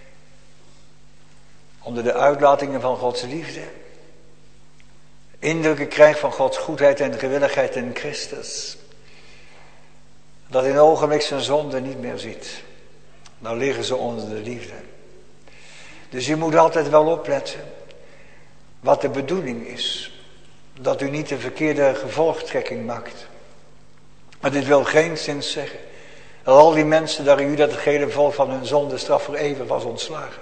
onder de uitlatingen van Gods liefde. Indrukken krijgt van Gods goedheid en gewilligheid in Christus. Dat in een ogenblik zijn zonde niet meer ziet. Dan liggen ze onder de liefde. Dus je moet altijd wel opletten wat de bedoeling is. Dat u niet de verkeerde gevolgtrekking maakt. Maar dit wil geen zin zeggen dat al die mensen daar u dat het gehele volk van hun zonde straf voor even was ontslagen.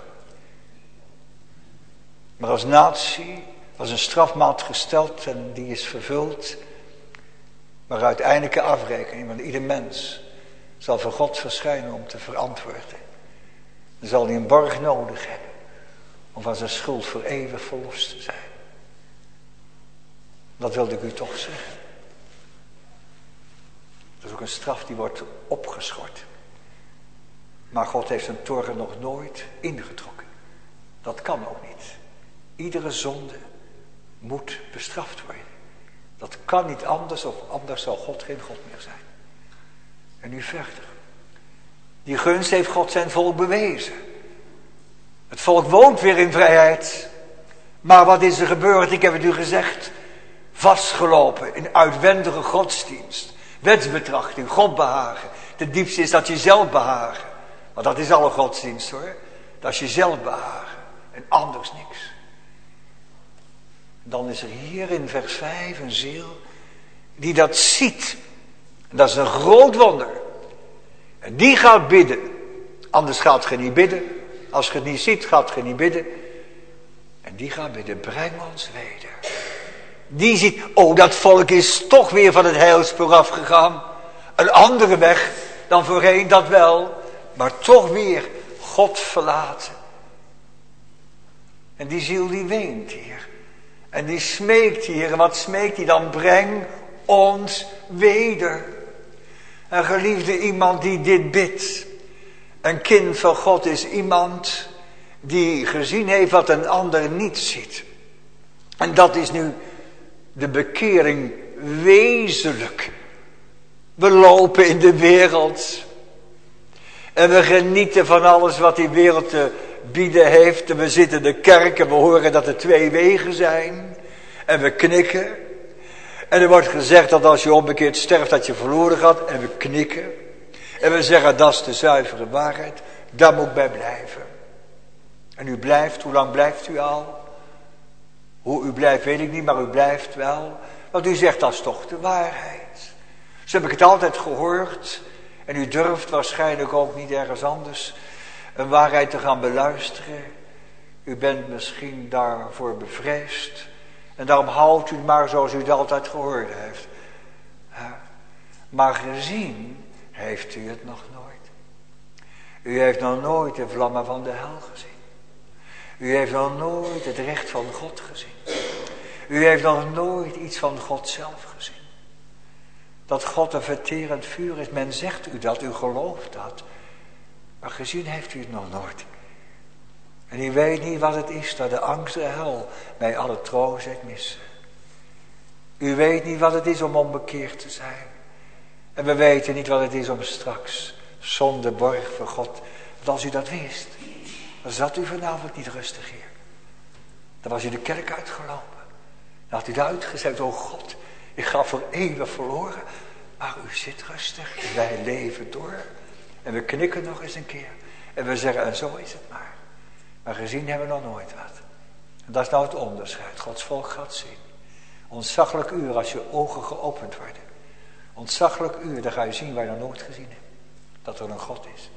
Maar als natie was een strafmaat gesteld en die is vervuld. Maar uiteindelijke afrekening, want ieder mens zal voor God verschijnen om te verantwoorden. Dan zal hij een borg nodig hebben om van zijn schuld voor eeuwig verlost te zijn. Dat wilde ik u toch zeggen. Dat is ook een straf die wordt opgeschort. Maar God heeft zijn toorn nog nooit ingetrokken. Dat kan ook niet. Iedere zonde moet bestraft worden. Dat kan niet anders, of anders zal God geen God meer zijn. En nu verder. Die gunst heeft God zijn volk bewezen. Het volk woont weer in vrijheid. Maar wat is er gebeurd? Ik heb het u gezegd. Vastgelopen in uitwendige godsdienst. Wetsbetrachting, God behagen. De diepste is dat je zelf behagen. Maar dat is alle godsdienst hoor. Dat is je zelf behagen. En anders niks. Dan is er hier in vers vijf een ziel die dat ziet. En dat is een groot wonder. En die gaat bidden. Anders gaat je niet bidden. Als je het niet ziet, gaat je niet bidden. En die gaat bidden, breng ons weder. Die ziet, oh dat volk is toch weer van het heilspoor afgegaan. Een andere weg dan voorheen, dat wel. Maar toch weer God verlaten. En die ziel die weent hier. En die smeekt hier. En wat smeekt die dan? Breng ons weder. En geliefde, iemand die dit bidt. Een kind van God is iemand die gezien heeft wat een ander niet ziet. En dat is nu de bekering wezenlijk. We lopen in de wereld. En we genieten van alles wat die wereld te bieden heeft. En we zitten in de kerk en we horen dat er twee wegen zijn. En we knikken. En er wordt gezegd dat als je onbekeerd sterft dat je verloren gaat. En we knikken. En we zeggen dat is de zuivere waarheid. Daar moet ik bij blijven. En u blijft, hoe lang blijft u al? Hoe u blijft weet ik niet, maar u blijft wel. Want u zegt dat is toch de waarheid. Zo heb ik het altijd gehoord. En u durft waarschijnlijk ook niet ergens anders een waarheid te gaan beluisteren. U bent misschien daarvoor bevreesd. En daarom houdt u het maar zoals u het altijd gehoord heeft. Maar gezien heeft u het nog nooit. U heeft nog nooit de vlammen van de hel gezien. U heeft nog nooit het recht van God gezien. U heeft nog nooit iets van God zelf gezien. Dat God een verterend vuur is. Men zegt u dat, u gelooft dat. Maar gezien heeft u het nog nooit. En u weet niet wat het is dat de angst de hel bij alle troost heeft missen. U weet niet wat het is om onbekeerd te zijn. En we weten niet wat het is om straks zonder borg voor God. Want als u dat wist, dan zat u vanavond niet rustig hier. Dan was u de kerk uitgelopen. Dan had u uitgezegd, oh God, ik ga voor eeuwig verloren. Maar u zit rustig, wij leven door. En we knikken nog eens een keer. En we zeggen, en zo is het maar. Maar gezien hebben we nog nooit wat. En dat is nou het onderscheid. Gods volk gaat zien. Ontzaglijk uur als je ogen geopend worden. Ontzaglijk uur, dan ga je zien waar je nog nooit gezien hebt. Dat er een God is.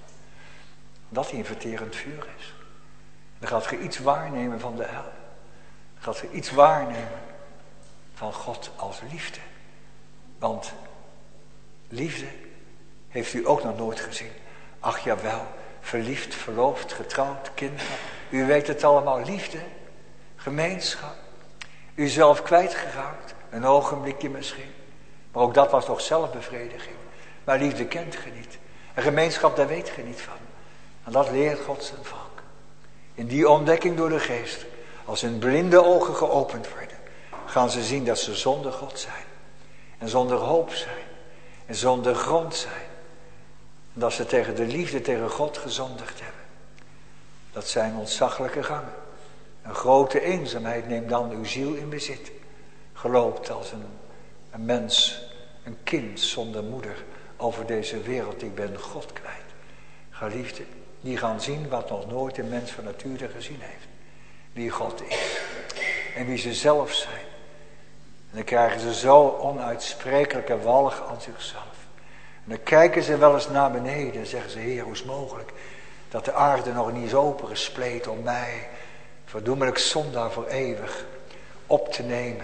Dat hij een verterend vuur is. Dan gaat je iets waarnemen van de hel. Dan gaat je iets waarnemen van God als liefde. Want liefde heeft u ook nog nooit gezien. Ach jawel, verliefd, verloofd, getrouwd, kinderen. U weet het allemaal, liefde, gemeenschap. U zelf kwijtgeraakt, een ogenblikje misschien. Maar ook dat was toch zelfbevrediging. Maar liefde kent je niet. En gemeenschap, daar weet je niet van. En dat leert God zijn volk. In die ontdekking door de geest, als hun blinde ogen geopend worden, gaan ze zien dat ze zonder God zijn. En zonder hoop zijn. En zonder grond zijn. En dat ze tegen de liefde tegen God gezondigd hebben. Dat zijn ontzaglijke gangen. Een grote eenzaamheid neemt dan uw ziel in bezit. Geloopt als een, een mens, een kind zonder moeder over deze wereld. Ik ben God kwijt. Geliefden, die gaan zien wat nog nooit een mens van nature gezien heeft. Wie God is. En wie ze zelf zijn. En dan krijgen ze zo onuitsprekelijke walg aan zichzelf. En dan kijken ze wel eens naar beneden en zeggen ze, Heer, hoe is het mogelijk dat de aarde nog niet is opengespleet om mij, verdoemelijk zondaar voor eeuwig, op te nemen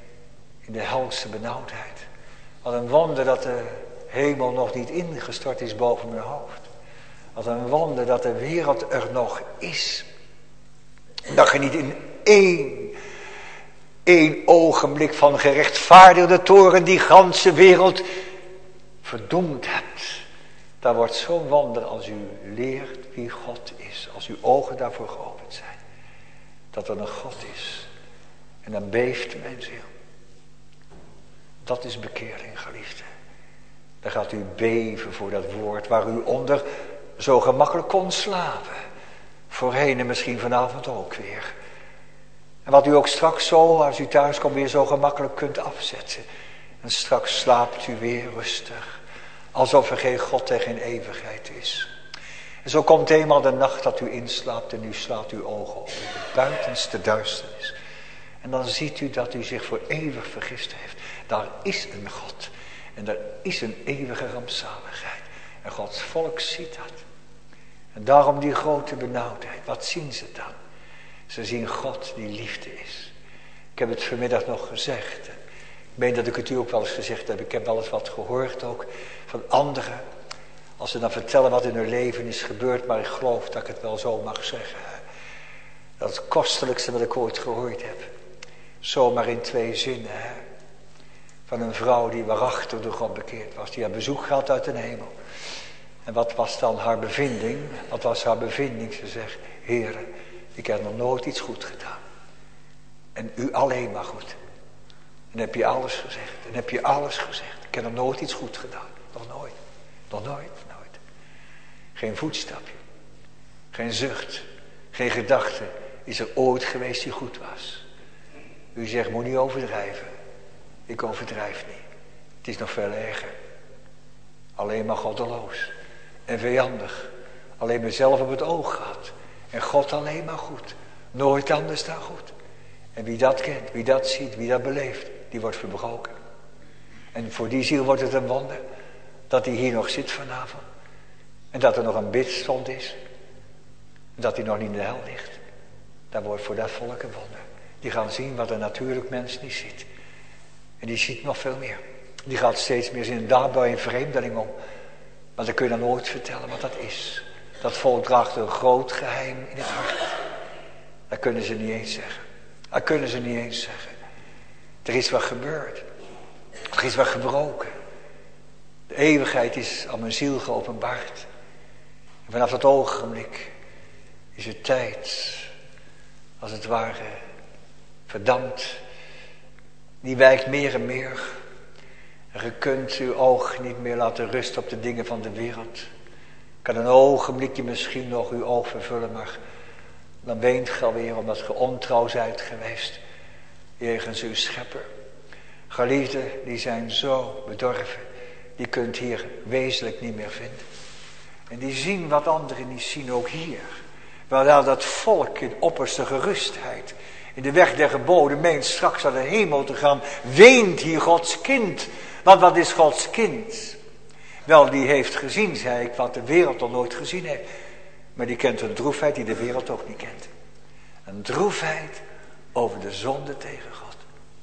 in de helse benauwdheid. Wat een wonder dat de hemel nog niet ingestort is boven mijn hoofd. Wat een wonder dat de wereld er nog is. Dat je niet in één één ogenblik van gerechtvaardigde toren die ganse wereld verdoemd hebt. Dat wordt zo'n wonder als u leert wie God is. Als uw ogen daarvoor geopend zijn. Dat er een God is. En dan beeft mijn ziel. Dat is bekering, geliefde. Dan gaat u beven voor dat woord waar u onder zo gemakkelijk kon slapen. Voorheen en misschien vanavond ook weer. En wat u ook straks zo, als u thuis komt, weer zo gemakkelijk kunt afzetten. En straks slaapt u weer rustig. Alsof er geen God en geen eeuwigheid is. En zo komt eenmaal de nacht dat u inslaapt en u slaat uw ogen op in de buitenste duisternis. En dan ziet u dat u zich voor eeuwig vergist heeft. Daar is een God. En daar is een eeuwige rampzaligheid. En Gods volk ziet dat. En daarom die grote benauwdheid. Wat zien ze dan? Ze zien God die liefde is. Ik heb het vanmiddag nog gezegd. Ik meen dat ik het u ook wel eens gezegd heb. Ik heb wel eens wat gehoord ook van anderen. Als ze dan vertellen wat in hun leven is gebeurd. Maar ik geloof dat ik het wel zo mag zeggen. Dat het kostelijkste wat ik ooit gehoord heb. Zomaar in twee zinnen. Hè? Van een vrouw die waarachtig door God bekeerd was. Die haar bezoek had uit de hemel. En wat was dan haar bevinding? Wat was haar bevinding? Ze zegt, Heere, ik heb nog nooit iets goed gedaan. En u alleen maar goed. En heb je alles gezegd. En heb je alles gezegd. Ik heb nog nooit iets goed gedaan. Nog nooit. Nog nooit. Nooit. Geen voetstapje. Geen zucht. Geen gedachte is er ooit geweest die goed was. U zegt, moet niet overdrijven. Ik overdrijf niet. Het is nog veel erger. Alleen maar goddeloos. En vijandig. Alleen mezelf op het oog gehad. En God alleen maar goed. Nooit anders dan goed. En wie dat kent, wie dat ziet, wie dat beleeft, die wordt verbroken. En voor die ziel wordt het een wonder dat hij hier nog zit vanavond. En dat er nog een bidstond is. Dat hij nog niet in de hel ligt. Dat wordt voor dat volk een wonder. Die gaan zien wat een natuurlijk mens niet ziet. En die ziet nog veel meer. Die gaat steeds meer in daarbij een vreemdeling om. Maar dan kun je dan nooit vertellen wat dat is. Dat volk draagt een groot geheim in het hart. Dat kunnen ze niet eens zeggen. Dat kunnen ze niet eens zeggen. Er is wat gebeurd. Er is wat gebroken. De eeuwigheid is aan mijn ziel geopenbaard. En vanaf dat ogenblik is het tijd, als het ware, verdampt. Die wijkt meer en meer. En je kunt uw oog niet meer laten rusten op de dingen van de wereld. Kan een ogenblikje misschien nog uw oog vervullen, maar dan weent je alweer omdat je ontrouw zijt geweest jegens uw schepper. Geliefden, die zijn zo bedorven, die kunt hier wezenlijk niet meer vinden. En die zien wat anderen niet zien, ook hier. Waar dat volk in opperste gerustheid, in de weg der geboden, meent straks naar de hemel te gaan, weent hier Gods kind. Want wat is Gods kind? Wel, die heeft gezien, zei ik, wat de wereld nog nooit gezien heeft. Maar die kent een droefheid die de wereld ook niet kent. Een droefheid over de zonde tegen God.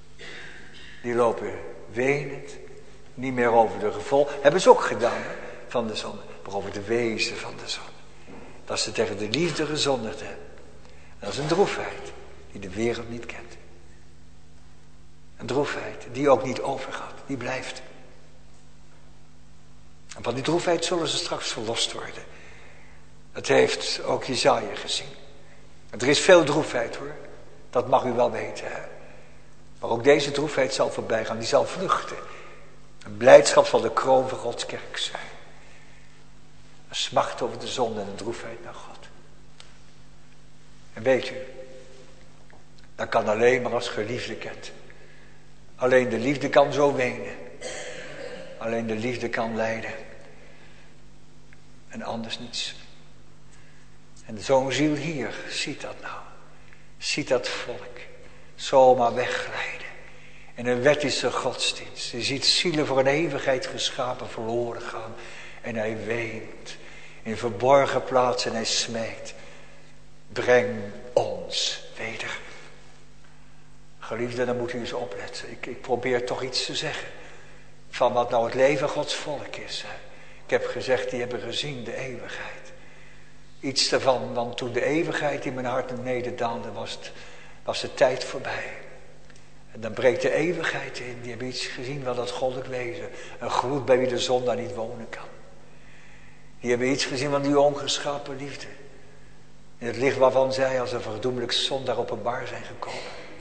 Die lopen wenend, niet meer over de gevolgen. Hebben ze ook gedaan, hè, van de zonde. Maar over de wezen van de zonde. Dat ze tegen de liefde gezondigd hebben. Dat is een droefheid die de wereld niet kent. Een droefheid die ook niet overgaat. Die blijft. En van die droefheid zullen ze straks verlost worden. Dat heeft ook Jesaja gezien. En er is veel droefheid hoor. Dat mag u wel weten. Hè? Maar ook deze droefheid zal voorbij gaan. Die zal vluchten. Een blijdschap zal de kroon van Gods kerk zijn. Een smacht over de zonde en een droefheid naar God. En weet u. Dat kan alleen maar als geliefde kent. Alleen de liefde kan zo wenen. Alleen de liefde kan lijden. En anders niets. En zo'n ziel hier ziet dat nou. Ziet dat volk. Zomaar wegglijden. In een wettische godsdienst. Je ziet zielen voor een eeuwigheid geschapen verloren gaan. En hij weent. In verborgen plaatsen en hij smeekt. Breng ons weder. Geliefden, dan moet u eens opletten. Ik, ik probeer toch iets te zeggen. Van wat nou het leven Gods volk is. Hè. Ik heb gezegd, die hebben gezien de eeuwigheid. Iets daarvan, want toen de eeuwigheid in mijn hart nederdaande was, het, was de tijd voorbij. En dan breekt de eeuwigheid in. Die hebben iets gezien van dat goddelijk wezen. Een gloed bij wie de zon daar niet wonen kan. Die hebben iets gezien van die ongeschapen liefde. In het licht waarvan zij als een verdoemelijk zondaar openbaar zijn gekomen.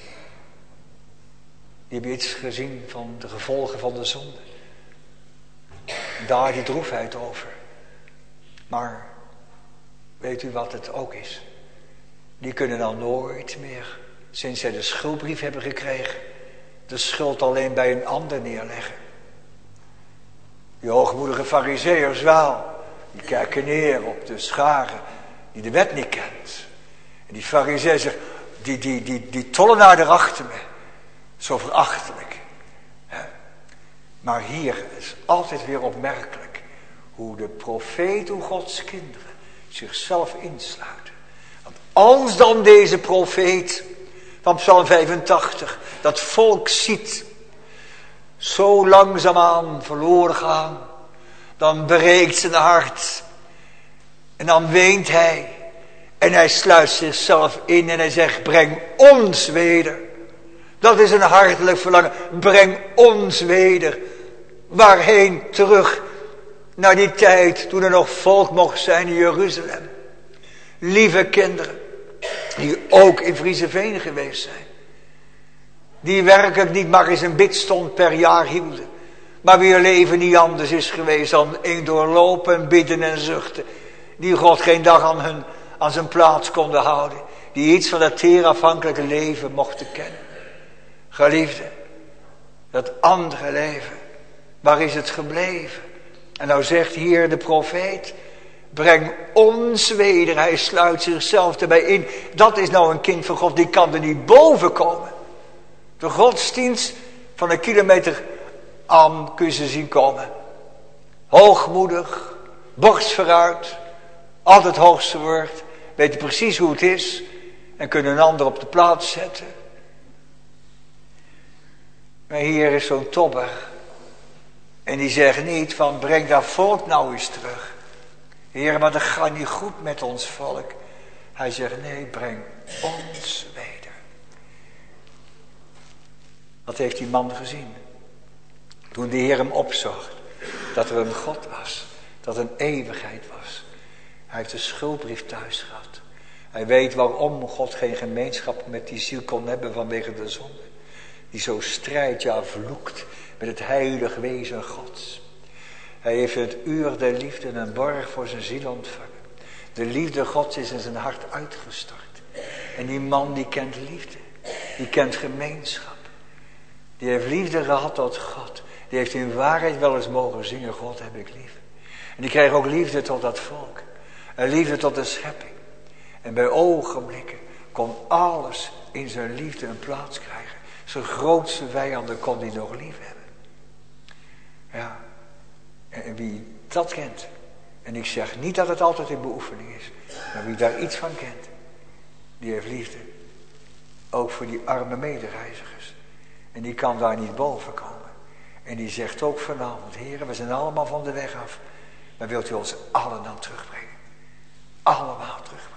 Die hebben iets gezien van de gevolgen van de zonde. En daar die droefheid over. Maar weet u wat het ook is? Die kunnen dan nooit meer, sinds zij de schuldbrief hebben gekregen, de schuld alleen bij een ander neerleggen. Die hoogmoedige farizeeërs wel, die kijken neer op de scharen die de wet niet kent. En die farizeeër zegt, die, die, die, die tollenaar erachter me, zo verachtelijk. Maar hier is altijd weer opmerkelijk hoe de profeet, hoe Gods kinderen zichzelf insluiten. Want als dan deze profeet van Psalm vijfentachtig dat volk ziet zo langzaamaan verloren gaan, dan breekt zijn hart en dan weent hij en hij sluit zichzelf in en hij zegt, breng ons weder. Dat is een hartelijk verlangen. Breng ons weder. Waarheen? Terug naar die tijd toen er nog volk mocht zijn in Jeruzalem. Lieve kinderen, die ook in Vriezeveen geweest zijn. Die werkelijk niet maar eens een bidstond per jaar hielden. Maar wie leven niet anders is geweest dan een doorlopen, bidden en zuchten. Die God geen dag aan, hun, aan zijn plaats konden houden. Die iets van dat teerafhankelijke leven mochten kennen. Geliefde, dat andere leven, waar is het gebleven? En nou zegt hier de profeet, breng ons weder. Hij sluit zichzelf erbij in. Dat is nou een kind van God, die kan er niet boven komen. De godsdienst van een kilometer aan kun je ze zien komen. Hoogmoedig, borst vooruit, altijd het hoogste woord, weten precies hoe het is en kunnen een ander op de plaats zetten. Maar hier is zo'n tobber. En die zegt niet van breng dat volk nou eens terug. Heer, maar dat gaat niet goed met ons volk. Hij zegt nee, breng ons weder. Wat heeft die man gezien? Toen de Heer hem opzocht. Dat er een God was. Dat er een eeuwigheid was. Hij heeft de schuldbrief thuis gehad. Hij weet waarom God geen gemeenschap met die ziel kon hebben vanwege de zonde. Die zo strijdt, ja vloekt met het heilige wezen Gods. Hij heeft het uur der liefde een borg voor zijn ziel ontvangen. De liefde Gods is in zijn hart uitgestort. En die man die kent liefde. Die kent gemeenschap. Die heeft liefde gehad tot God. Die heeft in waarheid wel eens mogen zingen, God heb ik lief. En die kreeg ook liefde tot dat volk. En liefde tot de schepping. En bij ogenblikken kon alles in zijn liefde een plaats krijgen. Zijn grootste vijanden kon hij nog lief hebben. Ja. En wie dat kent. En ik zeg niet dat het altijd in beoefening is. Maar wie daar iets van kent. Die heeft liefde. Ook voor die arme medereizigers. En die kan daar niet boven komen. En die zegt ook vanavond. Heren, we zijn allemaal van de weg af. Maar wilt u ons allen dan terugbrengen. Allemaal terugbrengen.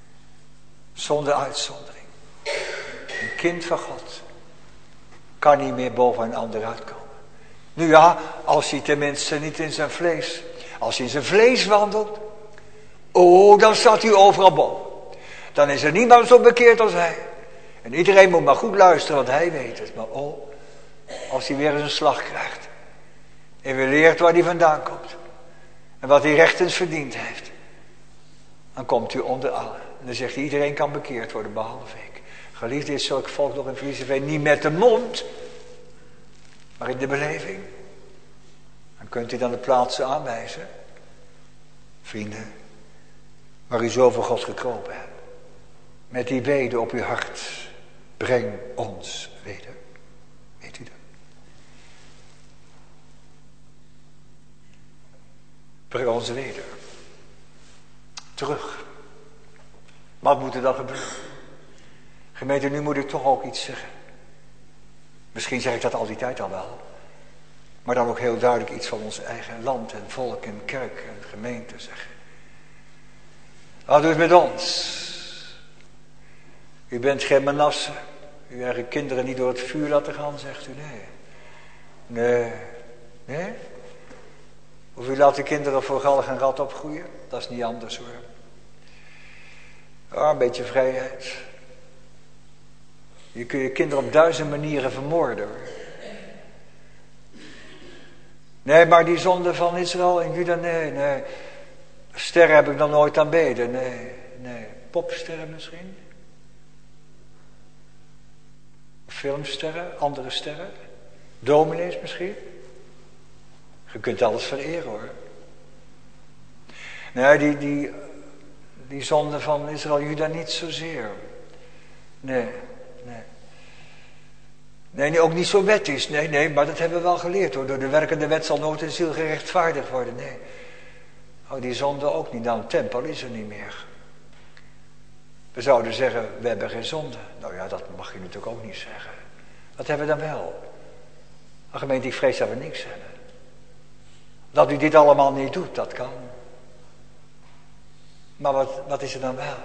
Zonder uitzondering. Een kind van God. Kan niet meer boven een ander uitkomen. Nu ja, als hij tenminste niet in zijn vlees. Als hij in zijn vlees wandelt. Oh, dan staat hij overal boven. Dan is er niemand zo bekeerd als hij. En iedereen moet maar goed luisteren, want hij weet het. Maar oh, als hij weer eens een slag krijgt. En weer leert waar hij vandaan komt. En wat hij rechtens verdiend heeft. Dan komt u onder allen. En dan zegt hij, iedereen kan bekeerd worden, behalve ik. Geliefde is zulk volk nog in Vriezeveen niet met de mond. Maar in de beleving. Dan kunt u dan de plaatsen aanwijzen. Vrienden. Waar u zo voor God gekropen hebt. Met die bede op uw hart. Breng ons weder. Weet u dat? Breng ons weder. Terug. Wat moet er dan gebeuren? Gemeente, nu moet ik toch ook iets zeggen. Misschien zeg ik dat al die tijd al wel. Maar dan ook heel duidelijk iets van ons eigen land en volk en kerk en gemeente zeggen. Wat doet het met ons? U bent geen Manasse. uw eigen kinderen niet door het vuur laten gaan, zegt u? Nee. Nee. Nee? Of u laat de kinderen voor galg en rat opgroeien? Dat is niet anders hoor. Ja, een beetje vrijheid. Je kunt je kinderen op duizend manieren vermoorden hoor. Nee, maar die zonde van Israël en Juda, nee, nee. Sterren heb ik nog nooit aanbeden, nee, nee. Popsterren misschien? Filmsterren, andere sterren? Dominees misschien? Je kunt alles vereren hoor. Nee, die, die, die zonde van Israël, Juda niet zozeer. Nee, nee. Nee, nee, ook niet zo wettisch. Nee, nee, maar dat hebben we wel geleerd hoor. Door de werkende wet zal nooit een ziel gerechtvaardigd worden. Nee. Oh, die zonde ook niet. Nou, een tempel is er niet meer. We zouden zeggen, we hebben geen zonde. Nou ja, dat mag je natuurlijk ook niet zeggen. Wat hebben we dan wel? Een gemeente, ik vrees dat we niks hebben. Dat u dit allemaal niet doet, dat kan. Maar wat, wat is er dan wel?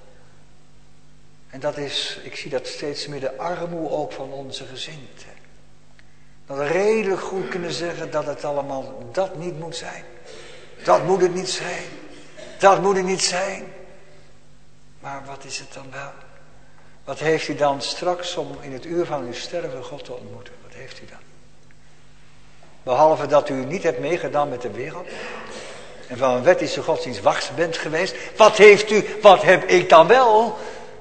En dat is, ik zie dat steeds meer de armoede ook van onze gezinten. Dat we redelijk goed kunnen zeggen dat het allemaal dat niet moet zijn. Dat moet het niet zijn. Dat moet het niet zijn. Maar wat is het dan wel? Wat heeft u dan straks om in het uur van uw sterven God te ontmoeten? Wat heeft u dan? Behalve dat u niet hebt meegedaan met de wereld. En van een wettische godsdienst wars bent geweest. Wat heeft u, wat heb ik dan wel?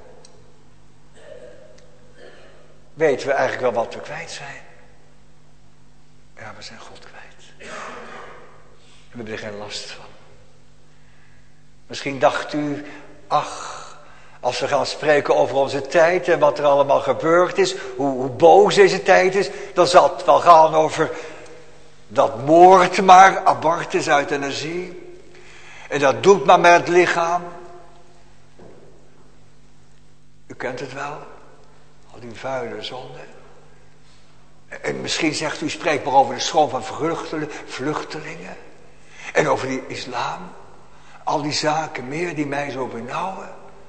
Weten we eigenlijk wel wat we kwijt zijn? Ja, we zijn God kwijt. En we hebben er geen last van. Misschien dacht u, ach, als we gaan spreken over onze tijd en wat er allemaal gebeurd is, hoe, hoe boos deze tijd is, dan zal het wel gaan over dat moord maar, abortus, euthanasie. En dat doet maar met het lichaam. U kent het wel, al die vuile zonden. En misschien zegt u, spreekt maar over de schroom van vluchtelingen. En over die islam. Al die zaken meer die mij zo benauwen.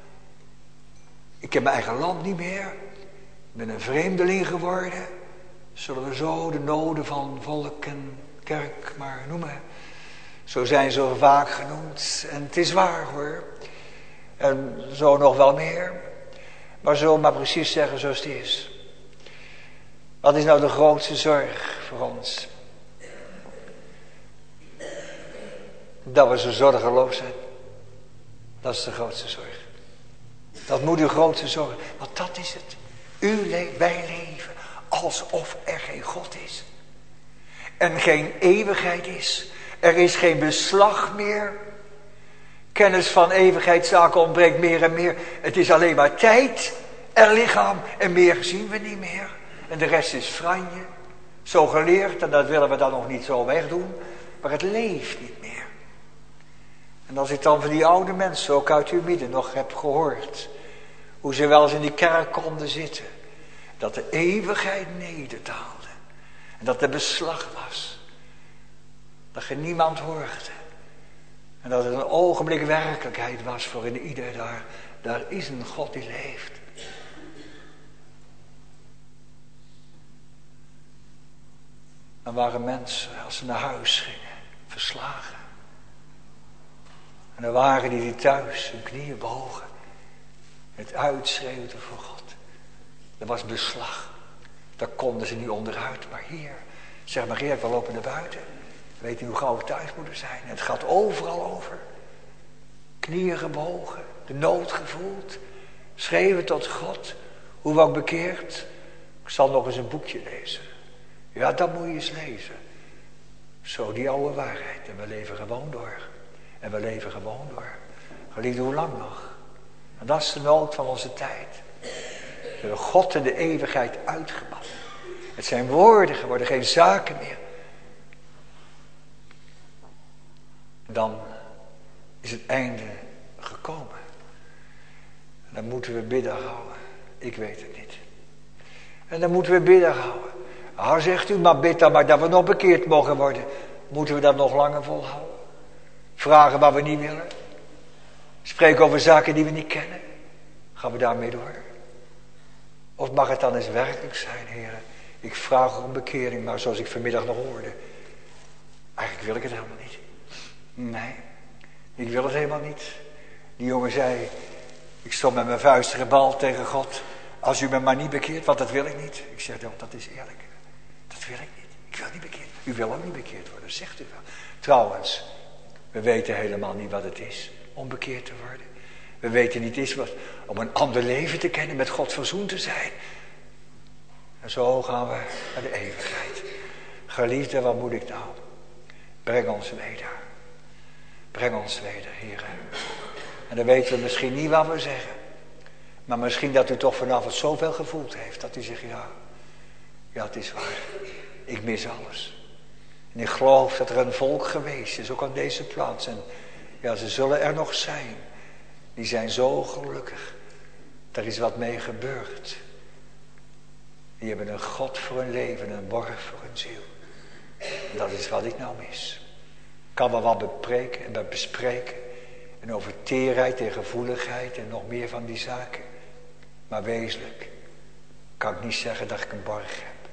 Ik heb mijn eigen land niet meer. Ik ben een vreemdeling geworden. Zullen we zo de noden van volk en kerk maar noemen. Zo zijn ze vaak genoemd. En het is waar hoor. En zo nog wel meer. Maar zo maar precies zeggen zoals het is. Wat is nou de grootste zorg voor ons? Dat we zo zorgeloos zijn. Dat is de grootste zorg. Dat moet uw grootste zorg. Want dat is het. U leeft, wij leven alsof er geen God is. En geen eeuwigheid is. Er is geen beslag meer. Kennis van eeuwigheidszaken ontbreekt meer en meer. Het is alleen maar tijd en lichaam. En meer zien we niet meer. En de rest is franje. Zo geleerd. En dat willen we dan nog niet zo wegdoen. Maar het leeft niet meer. En als ik dan van die oude mensen ook uit uw midden nog heb gehoord. Hoe ze wel eens in die kerk konden zitten. Dat de eeuwigheid nederdaalde. En dat er beslag was. Dat je niemand hoorde. En dat het een ogenblik werkelijkheid was voor in ieder daar. Daar is een God die leeft. Dan waren mensen, als ze naar huis gingen, verslagen. En dan waren die die thuis hun knieën bogen. Het uitschreeuwden voor God. Er was beslag. Daar konden ze niet onderuit. Maar hier, zeg maar Heer, we lopen naar buiten. Weet u hoe gauw we thuis moeten zijn? Het gaat overal over. Knieën gebogen. De nood gevoeld. Schreeuwen tot God. Hoe we ook bekeerd. Ik zal nog eens een boekje lezen. Ja, dat moet je eens lezen. Zo die oude waarheid. En we leven gewoon door. En we leven gewoon door. Geliefde, hoe lang nog? En dat is de nood van onze tijd. We hebben God in de eeuwigheid uitgebannen. Het zijn woorden geworden, geen zaken meer. Dan is het einde gekomen. En dan moeten we bidden houden. Ik weet het niet. En dan moeten we bidden houden. Ah, zegt u, maar bid dan maar dat we nog bekeerd mogen worden. Moeten we dat nog langer volhouden? Vragen wat we niet willen. Spreken over zaken die we niet kennen. Gaan we daarmee door? Of mag het dan eens werkelijk zijn, heren? Ik vraag om bekering, maar zoals ik vanmiddag nog hoorde. Eigenlijk wil ik het helemaal niet. Nee, ik wil het helemaal niet. Die jongen zei, ik stond met mijn vuist gebald tegen God. Als u me maar niet bekeert, want dat wil ik niet. Ik zeg, oh, dat is eerlijk. Dat wil ik niet. Ik wil niet bekeerd. U wil ook niet bekeerd worden, zegt u wel. Trouwens, we weten helemaal niet wat het is om bekeerd te worden. We weten niet eens wat om een ander leven te kennen, met God verzoend te zijn. En zo gaan we naar de eeuwigheid. Geliefde, wat moet ik nou? Breng ons weder. Breng ons weder, heren. En dan weten we misschien niet wat we zeggen. Maar misschien dat u toch vanavond zoveel gevoeld heeft. Dat u zegt, ja, ja het is waar. Ik mis alles. En ik geloof dat er een volk geweest is, ook aan deze plaats. En ja, ze zullen er nog zijn. Die zijn zo gelukkig. Er is wat mee gebeurd. Die hebben een God voor hun leven, een borg voor hun ziel. En dat is wat ik nou mis. Ik kan wel wat bepreken en wat bespreken. En over teerheid en gevoeligheid en nog meer van die zaken. Maar wezenlijk kan ik niet zeggen dat ik een borg heb.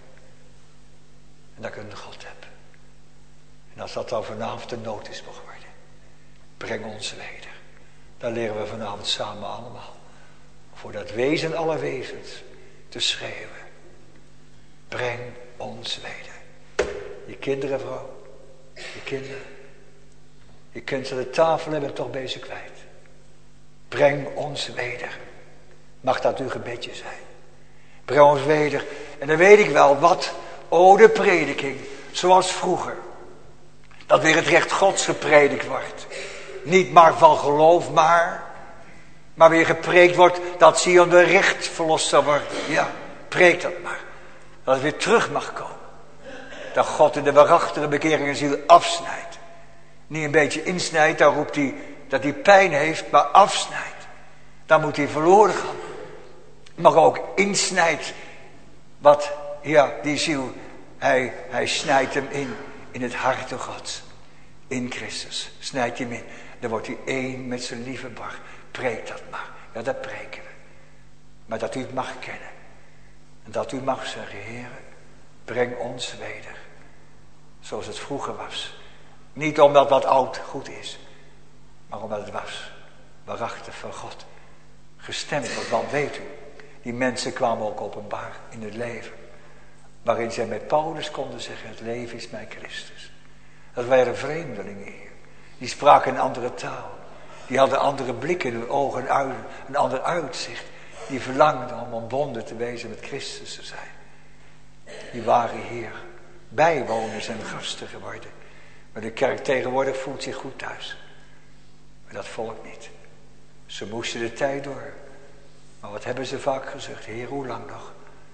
En dat ik een God heb. En als dat dan vanavond de nood is geworden. Breng ons weder. Dan leren we vanavond samen allemaal. Voor dat wezen aller wezens te schreeuwen. Breng ons weder. Je kinderen, vrouw. Je kinderen. Je kunt ze de tafel hebben toch bezig kwijt. Breng ons weder. Mag dat uw gebedje zijn. Breng ons weder. En dan weet ik wel wat. O, de prediking. Zoals vroeger. Dat weer het recht Gods gepredikt wordt. Niet maar van geloof maar. Maar weer gepreekt wordt dat Sion de recht verlost zal worden. Ja, preek dat maar. Dat het weer terug mag komen. Dat God in de waarachtige bekering ziel afsnijdt. Niet een beetje insnijdt, dan roept hij dat hij pijn heeft, maar afsnijdt. Dan moet hij verloren gaan. Maar ook insnijdt wat, ja, die ziel, hij, hij snijdt hem in, in het hart van God. In Christus, snijdt hij hem in. Dan wordt hij één met zijn lieve bar. Preek dat maar. Ja, dat preken we. Maar dat u het mag kennen. En dat u mag zeggen, Heer, breng ons weder. Zoals het vroeger was. Niet omdat wat oud goed is. Maar omdat het was. Waarachtig van God. Gestempeld. Want weet u. Die mensen kwamen ook openbaar in het leven. Waarin zij met Paulus konden zeggen. Het leven is mijn Christus. Dat waren vreemdelingen hier. Die spraken een andere taal. Die hadden andere blikken in hun ogen. Uit, een ander uitzicht. Die verlangden om omwonden te wezen met Christus te zijn. Die waren hier bijwoners en gasten geworden. Maar de kerk tegenwoordig voelt zich goed thuis. Maar dat volk niet. Ze moesten de tijd door. Maar wat hebben ze vaak gezegd? Heer, hoe lang nog?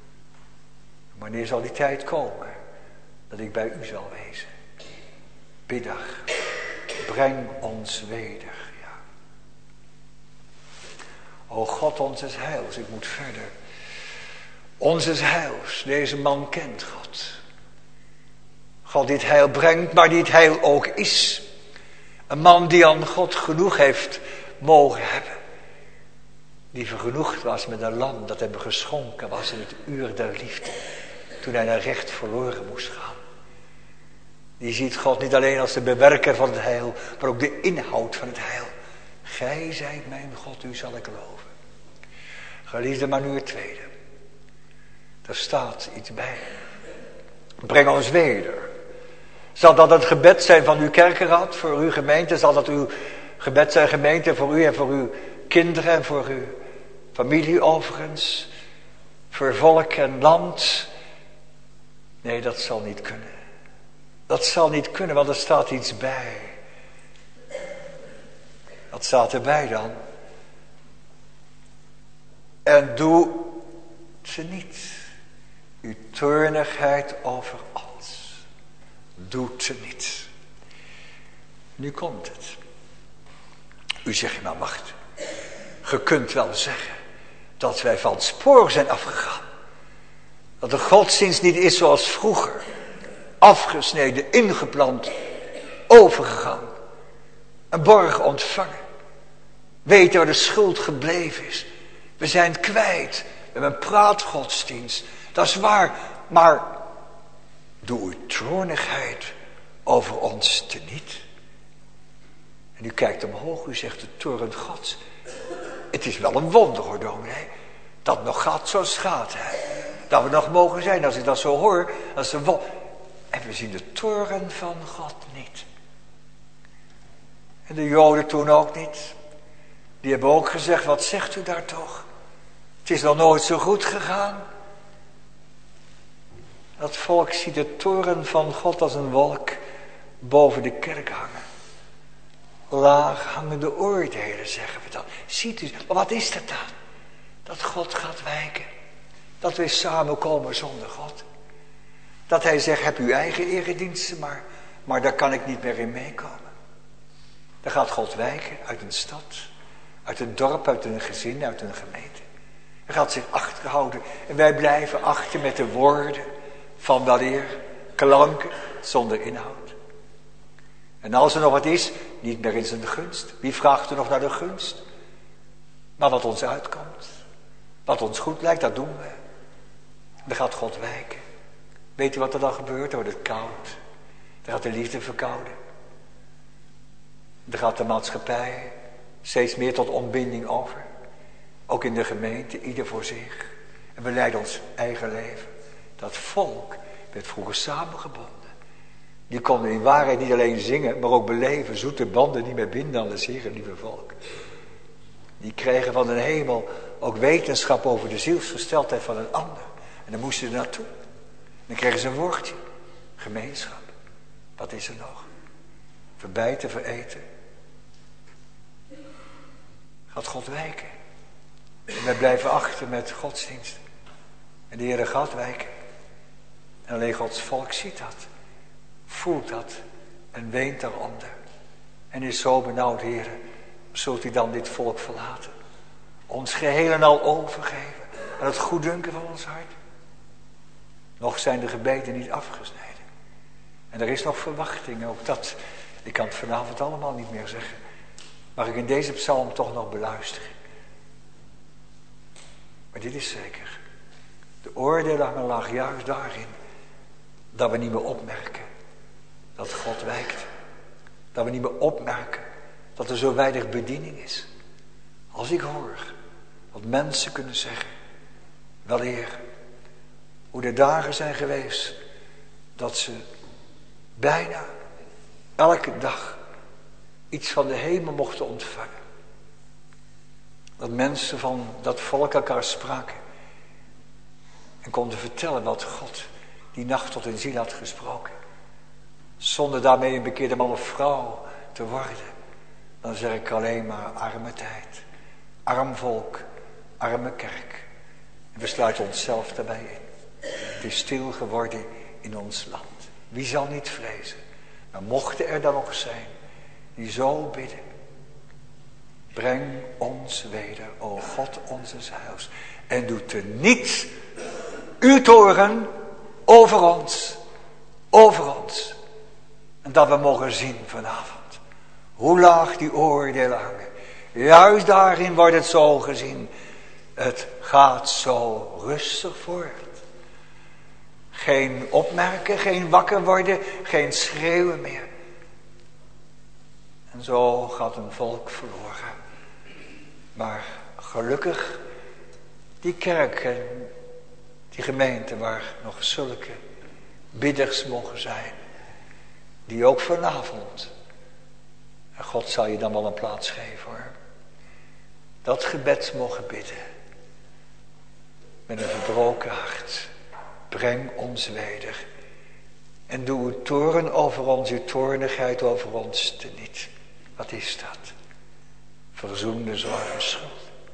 Wanneer zal die tijd komen? Dat ik bij u zal wezen. Biddag. Breng ons weder. Ja. O God, ons is heils. Ik moet verder. Ons is heils. Deze man kent God. God die het heil brengt, maar die het heil ook is. Een man die aan God genoeg heeft mogen hebben. Die vergenoegd was met een lam dat hem geschonken was in het uur der liefde. Toen hij naar recht verloren moest gaan. Die ziet God niet alleen als de bewerker van het heil, maar ook de inhoud van het heil. Gij zijt mijn God, u zal ik geloven. Geliefde, maar nu het tweede. Daar staat iets bij. Breng ons weder. Zal dat het gebed zijn van uw kerkenraad, voor uw gemeente? Zal dat uw gebed zijn, gemeente, voor u en voor uw kinderen en voor uw familie overigens? Voor volk en land? Nee, dat zal niet kunnen. Dat zal niet kunnen, want er staat iets bij. Wat staat erbij dan? En doe ze niet. Uw toornigheid over ons. Doet ze niet. Nu komt het. U zegt, maar wacht. Je kunt wel zeggen dat wij van het spoor zijn afgegaan. Dat de godsdienst niet is zoals vroeger. Afgesneden, ingeplant, overgegaan. Een borg ontvangen. Weten waar de schuld gebleven is. We zijn kwijt hebben een praatgodsdienst. Dat is waar. Maar doe uw toornigheid over ons teniet. En u kijkt omhoog, u zegt de toorn Gods. Het is wel een wonder hoor, dominee. Dat nog gaat zoals het gaat. Hè? Dat we nog mogen zijn. Als ik dat zo hoor. Dat is een wonder. En we zien de toorn van God niet. En de Joden toen ook niet. Die hebben ook gezegd, wat zegt u daar toch? Het is nog nooit zo goed gegaan. Dat volk ziet de toorn van God als een wolk boven de kerk hangen. Laag hangende oordelen, zeggen we dan. Ziet u, maar wat is dat dan? Dat God gaat wijken. Dat we samenkomen zonder God. Dat hij zegt, heb uw eigen erediensten maar. Maar daar kan ik niet meer in meekomen. Dan gaat God wijken uit een stad. Uit een dorp, uit een gezin, uit een gemeente. Hij gaat zich achterhouden. En wij blijven achter met de woorden van weleer. Klanken zonder inhoud. En als er nog wat is, niet meer in zijn gunst. Wie vraagt er nog naar de gunst? Maar wat ons uitkomt. Wat ons goed lijkt, dat doen we. Dan gaat God wijken. Weet u wat er dan gebeurt? Dan wordt het koud. Dan gaat de liefde verkouden. Dan gaat de maatschappij steeds meer tot ontbinding over. Ook in de gemeente, ieder voor zich. En we leiden ons eigen leven. Dat volk werd vroeger samengebonden. Die konden in waarheid niet alleen zingen, maar ook beleven. Zoete banden die mij binden aan de zegen, lieve volk. Die kregen van de hemel ook wetenschap over de zielsgesteldheid van een ander. En dan moesten ze naartoe. Dan kregen ze een woordje. Gemeenschap. Wat is er nog? Verbijten, vereten. Gaat God wijken. En wij blijven achter met godsdienst. En de Heer gaat wijken. En alleen Gods volk ziet dat. Voelt dat. En weent daaronder. En is zo benauwd, Heer. Zult u dan dit volk verlaten? Ons geheel en al overgeven. Aan het goeddunken van ons hart. Nog zijn de gebeden niet afgesneden. En er is nog verwachting. Ook dat. Ik kan het vanavond allemaal niet meer zeggen. Mag ik in deze psalm toch nog beluisteren. Maar dit is zeker. De oordeel lag juist daarin. Dat we niet meer opmerken. Dat God wijkt. Dat we niet meer opmerken. Dat er zo weinig bediening is. Als ik hoor. Wat mensen kunnen zeggen. Wel Heer. Hoe de dagen zijn geweest. Dat ze bijna elke dag iets van de hemel mochten ontvangen. Dat mensen van dat volk elkaar spraken. En konden vertellen wat God die nacht tot hun ziel had gesproken. Zonder daarmee een bekeerde man of vrouw te worden. Dan zeg ik alleen maar arme tijd. Arm volk. Arme kerk. En we sluiten onszelf daarbij in. Het is stil geworden in ons land. Wie zal niet vrezen? Maar mochten er dan nog zijn die zo bidden. Breng ons weder, o God onze huis. En doet er niet uw toren over ons. Over ons. En dat we mogen zien vanavond. Hoe laag die oordelen hangen. Juist daarin wordt het zo gezien. Het gaat zo rustig voort. Geen opmerken, geen wakker worden, geen schreeuwen meer. En zo gaat een volk verloren. Maar gelukkig die kerk en die gemeente waar nog zulke bidders mogen zijn. Die ook vanavond, en God zal je dan wel een plaats geven hoor. Dat gebed mogen bidden. Met een verbroken hart. Breng ons weder. En doe uw toorn over ons, uw toornigheid over ons teniet. Wat is dat? Verzoen de zware schuld.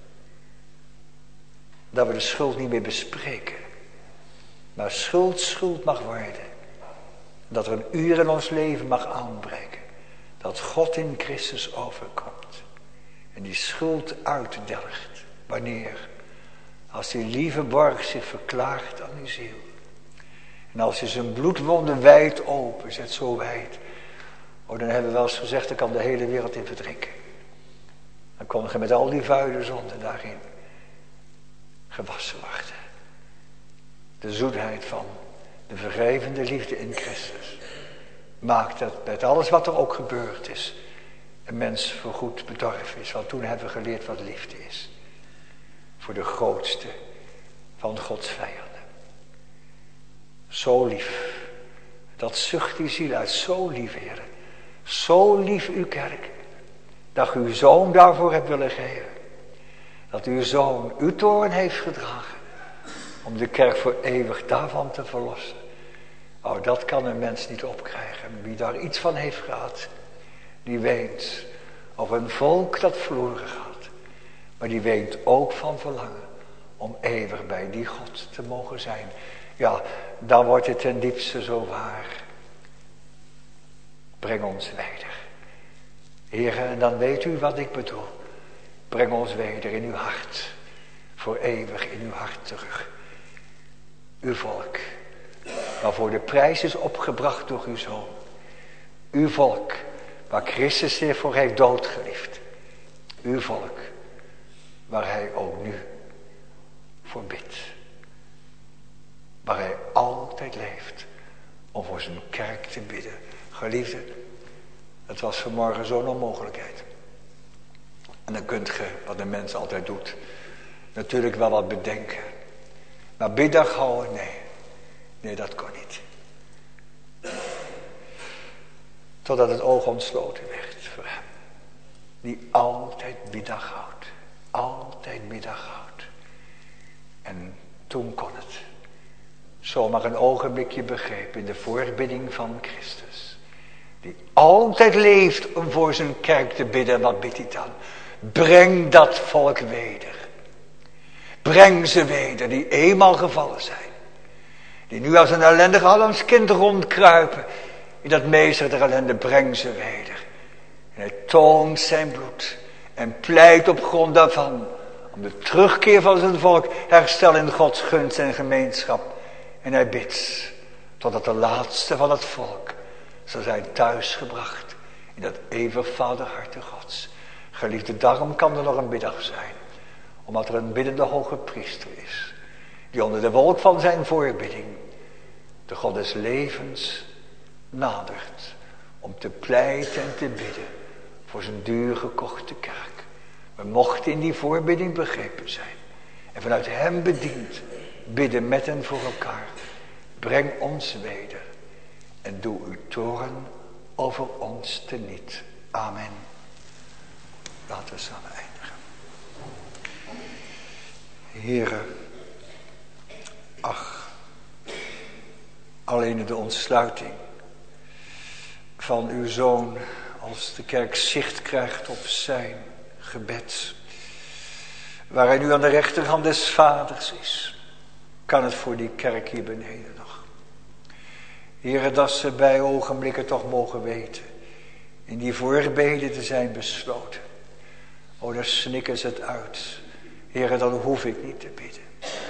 Dat we de schuld niet meer bespreken. Maar schuld schuld mag worden. Dat er een uur in ons leven mag aanbreken. Dat God in Christus overkomt. En die schuld uitdelgt. Wanneer? Als die lieve borg zich verklaart aan uw ziel. En als je zijn bloedwonden wijd open zet, zo wijd. Oh, dan hebben we wel eens gezegd, dan kan de hele wereld in verdrinken. Dan kom je met al die vuile zonden daarin. gewassen worden. De zoetheid van de vergevende liefde in Christus maakt dat met alles wat er ook gebeurd is, een mens voorgoed bedorven is. Want toen hebben we geleerd wat liefde is. Voor de grootste van Gods vijanden. Zo lief. Dat zucht die ziel uit. Zo lief, Heer. Zo lief uw kerk. Dat u uw zoon daarvoor hebt willen geven. Dat uw zoon uw toorn heeft gedragen. Om de kerk voor eeuwig daarvan te verlossen. Oh, dat kan een mens niet opkrijgen. Wie daar iets van heeft gehad. Die weent over een volk dat verloren gaat. Maar die weent ook van verlangen. Om eeuwig bij die God te mogen zijn. Ja, dan wordt het ten diepste zo waar. Breng ons weder. Heere, en dan weet u wat ik bedoel. Breng ons weder in uw hart. Voor eeuwig in uw hart terug. Uw volk. Waarvoor de prijs is opgebracht door uw zoon. Uw volk. Waar Christus zich voor heeft doodgeliefd. Uw volk. Waar hij ook nu voor bidt. Waar hij altijd leeft. Om voor zijn kerk te bidden. Geliefde. Het was vanmorgen zo'n onmogelijkheid. En dan kunt je, wat een mens altijd doet, natuurlijk wel wat bedenken. Maar biddag houden, nee. Nee, dat kon niet. Totdat het oog ontsloten werd voor hem. Die altijd biddag houdt. Altijd biddag houdt. En toen kon het. Zomaar een ogenblikje begrepen in de voorbidding van Christus. Die altijd leeft om voor zijn kerk te bidden. En wat bidt hij dan? Breng dat volk weder. Breng ze weder die eenmaal gevallen zijn. Die nu als een ellendig Adams kind rondkruipen. In dat meester der ellende, breng ze weder. En hij toont zijn bloed. En pleit op grond daarvan. Om de terugkeer van zijn volk herstel in Gods gunst en gemeenschap. En hij bidt. Totdat de laatste van het volk zal zijn thuisgebracht. In dat eeuwig vaderharte Gods. Geliefde, daarom kan er nog een biddag zijn. Omdat er een biddende hoge priester is. Die onder de wolk van zijn voorbidding. De God des levens nadert. Om te pleiten en te bidden. Voor zijn duur gekochte kerk. We mochten in die voorbidding begrepen zijn. En vanuit hem bediend. Bidden met en voor elkaar. Breng ons weder. En doe uw toorn over ons teniet. Amen. Laten we samen eindigen. Heere, ach, alleen de ontsluiting van uw zoon, als de kerk zicht krijgt op zijn gebed, waar hij nu aan de rechterhand des vaders is, kan het voor die kerk hier beneden nog. Heere, dat ze bij ogenblikken toch mogen weten, in die voorbeden te zijn besloten. O, daar snikken ze het uit. Heere, dan hoef ik niet te bidden.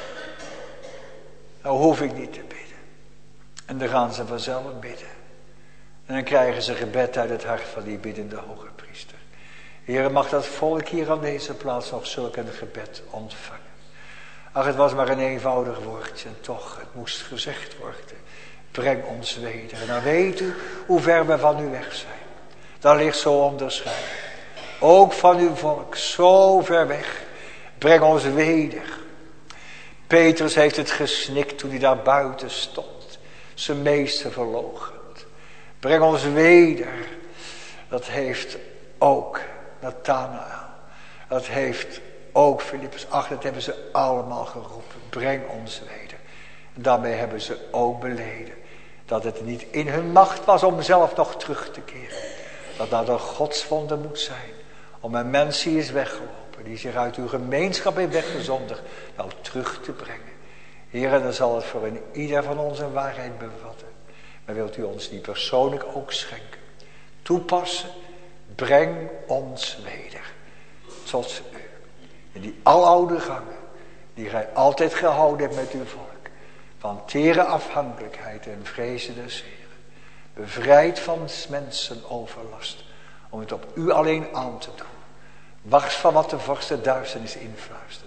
Dan hoef ik niet te bidden. En dan gaan ze vanzelf bidden. En dan krijgen ze gebed uit het hart van die biddende hoge priester. Heere, mag dat volk hier aan deze plaats nog zulk een gebed ontvangen. Ach, het was maar een eenvoudig woordje. En toch, het moest gezegd worden. Breng ons weder. En dan weet u hoe ver we van u weg zijn. Dat ligt zo onderscheiden. Ook van uw volk, zo ver weg. Breng ons weder. Petrus heeft het gesnikt toen hij daar buiten stond. Zijn meester verloochend. Breng ons weder. Dat heeft ook Nathanael. Dat heeft ook Filippus. Ach, dat hebben ze allemaal geroepen. Breng ons weder. En daarmee hebben ze ook beleden. Dat het niet in hun macht was om zelf nog terug te keren. Dat dat een godswonde moet zijn. Om een mens die is weggelopen. Die zich uit uw gemeenschap heeft weggezondigd. Nou terug te brengen. Heer, dan zal het voor een ieder van ons een waarheid bevatten. Maar wilt u ons die persoonlijk ook schenken. Toepassen. Breng ons weder. Tot u. In die aloude gangen. Die gij altijd gehouden hebt met uw volk. Van tere afhankelijkheid en vrezen des Heeren. Bevrijd van mensen overlast. Om het op u alleen aan te doen. Wars van wat de vorst de duisternis influistert.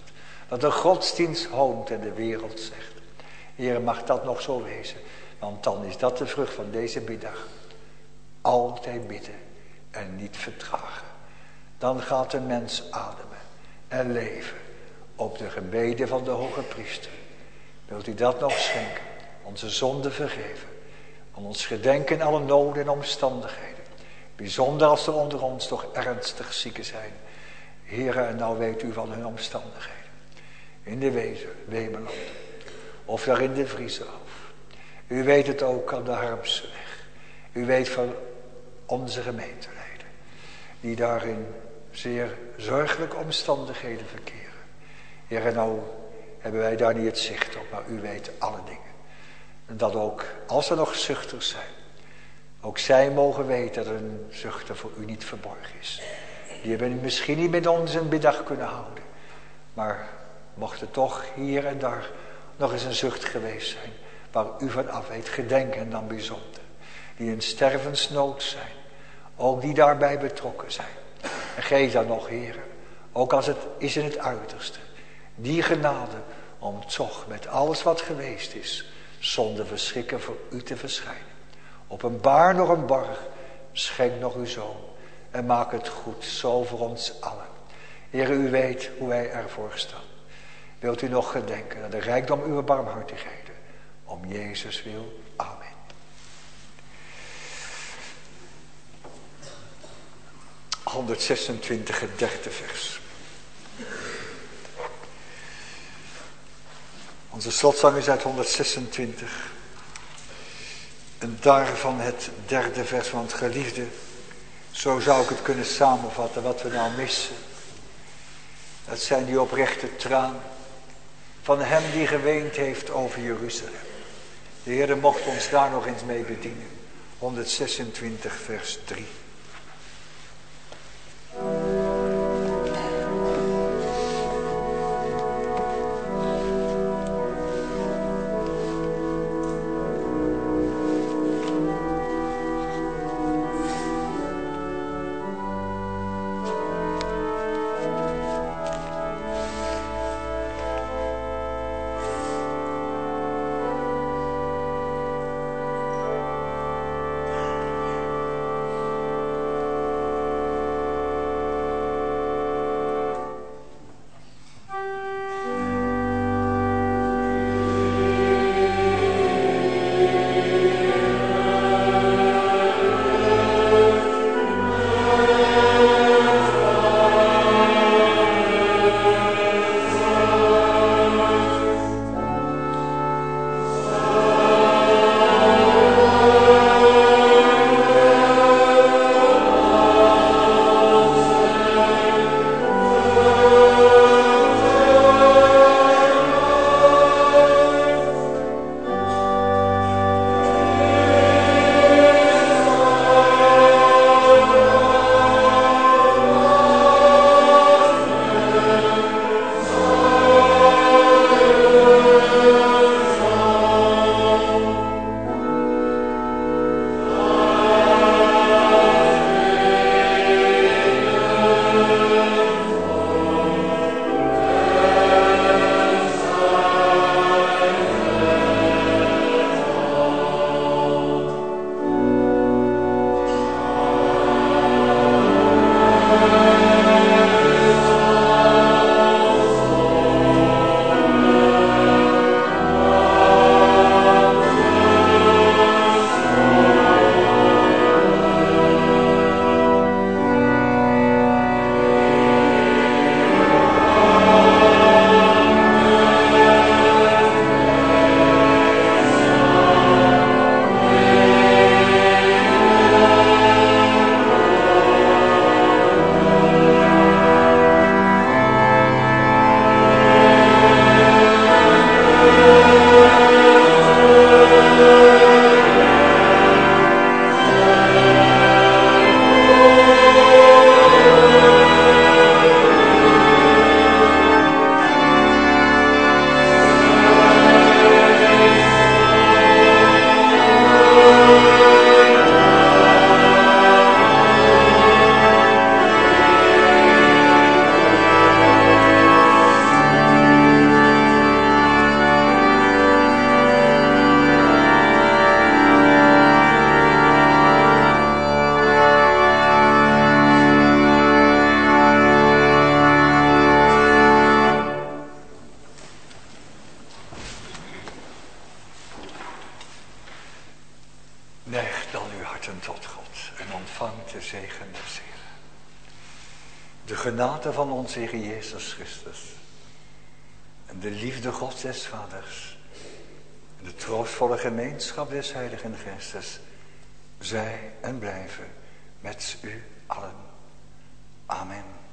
Dat de godsdienst hoont en de wereld zegt. Heer, mag dat nog zo wezen. Want dan is dat de vrucht van deze middag. Altijd bidden en niet vertragen. Dan gaat de mens ademen en leven op de gebeden van de hoge priester. Wilt u dat nog schenken? Onze zonden vergeven. Aan ons gedenken alle noden en omstandigheden. Bijzonder als er onder ons toch ernstig zieken zijn. Heere, en nou weet u van hun omstandigheden. In de Wezer, Wemeland. Of daar in de Vriezenhof. U weet het ook aan de Harmseweg. U weet van onze gemeenteleden. Die daarin zeer zorgelijke omstandigheden verkeren. Heere, nou hebben wij daar niet het zicht op. Maar u weet alle dingen. En dat ook, als er nog zuchters zijn. Ook zij mogen weten dat een zuchter voor u niet verborgen is. Die hebben misschien niet met ons een middag kunnen houden. Maar mocht er toch hier en daar nog eens een zucht geweest zijn. Waar u van af weet, gedenken dan bijzonder. Die in stervensnood zijn. Ook die daarbij betrokken zijn. En geef dan nog, heren. Ook als het is in het uiterste. Die genade om toch met alles wat geweest is. Zonder verschrikken voor u te verschijnen. Openbaar nog een borg. Schenk nog uw zoon. En maak het goed, zo voor ons allen. Heer, u weet hoe wij ervoor staan. Wilt u nog gedenken aan de rijkdom uw barmhartigheden. Om Jezus wil. Amen. honderdzesentwintig, het derde vers. Onze slotzang is uit honderdzesentwintig. En daarvan het derde vers van het geliefde. Zo zou ik het kunnen samenvatten wat we nou missen. Dat zijn die oprechte tranen van hem die geweend heeft over Jeruzalem. De Heer mocht ons daar nog eens mee bedienen. honderdzesentwintig vers drie. je zegen des Heeren. De genade van onze Heer Jezus Christus. En de liefde Gods des Vaders. En de troostvolle gemeenschap des Heiligen Geestes. Zij en blijven met u allen. Amen.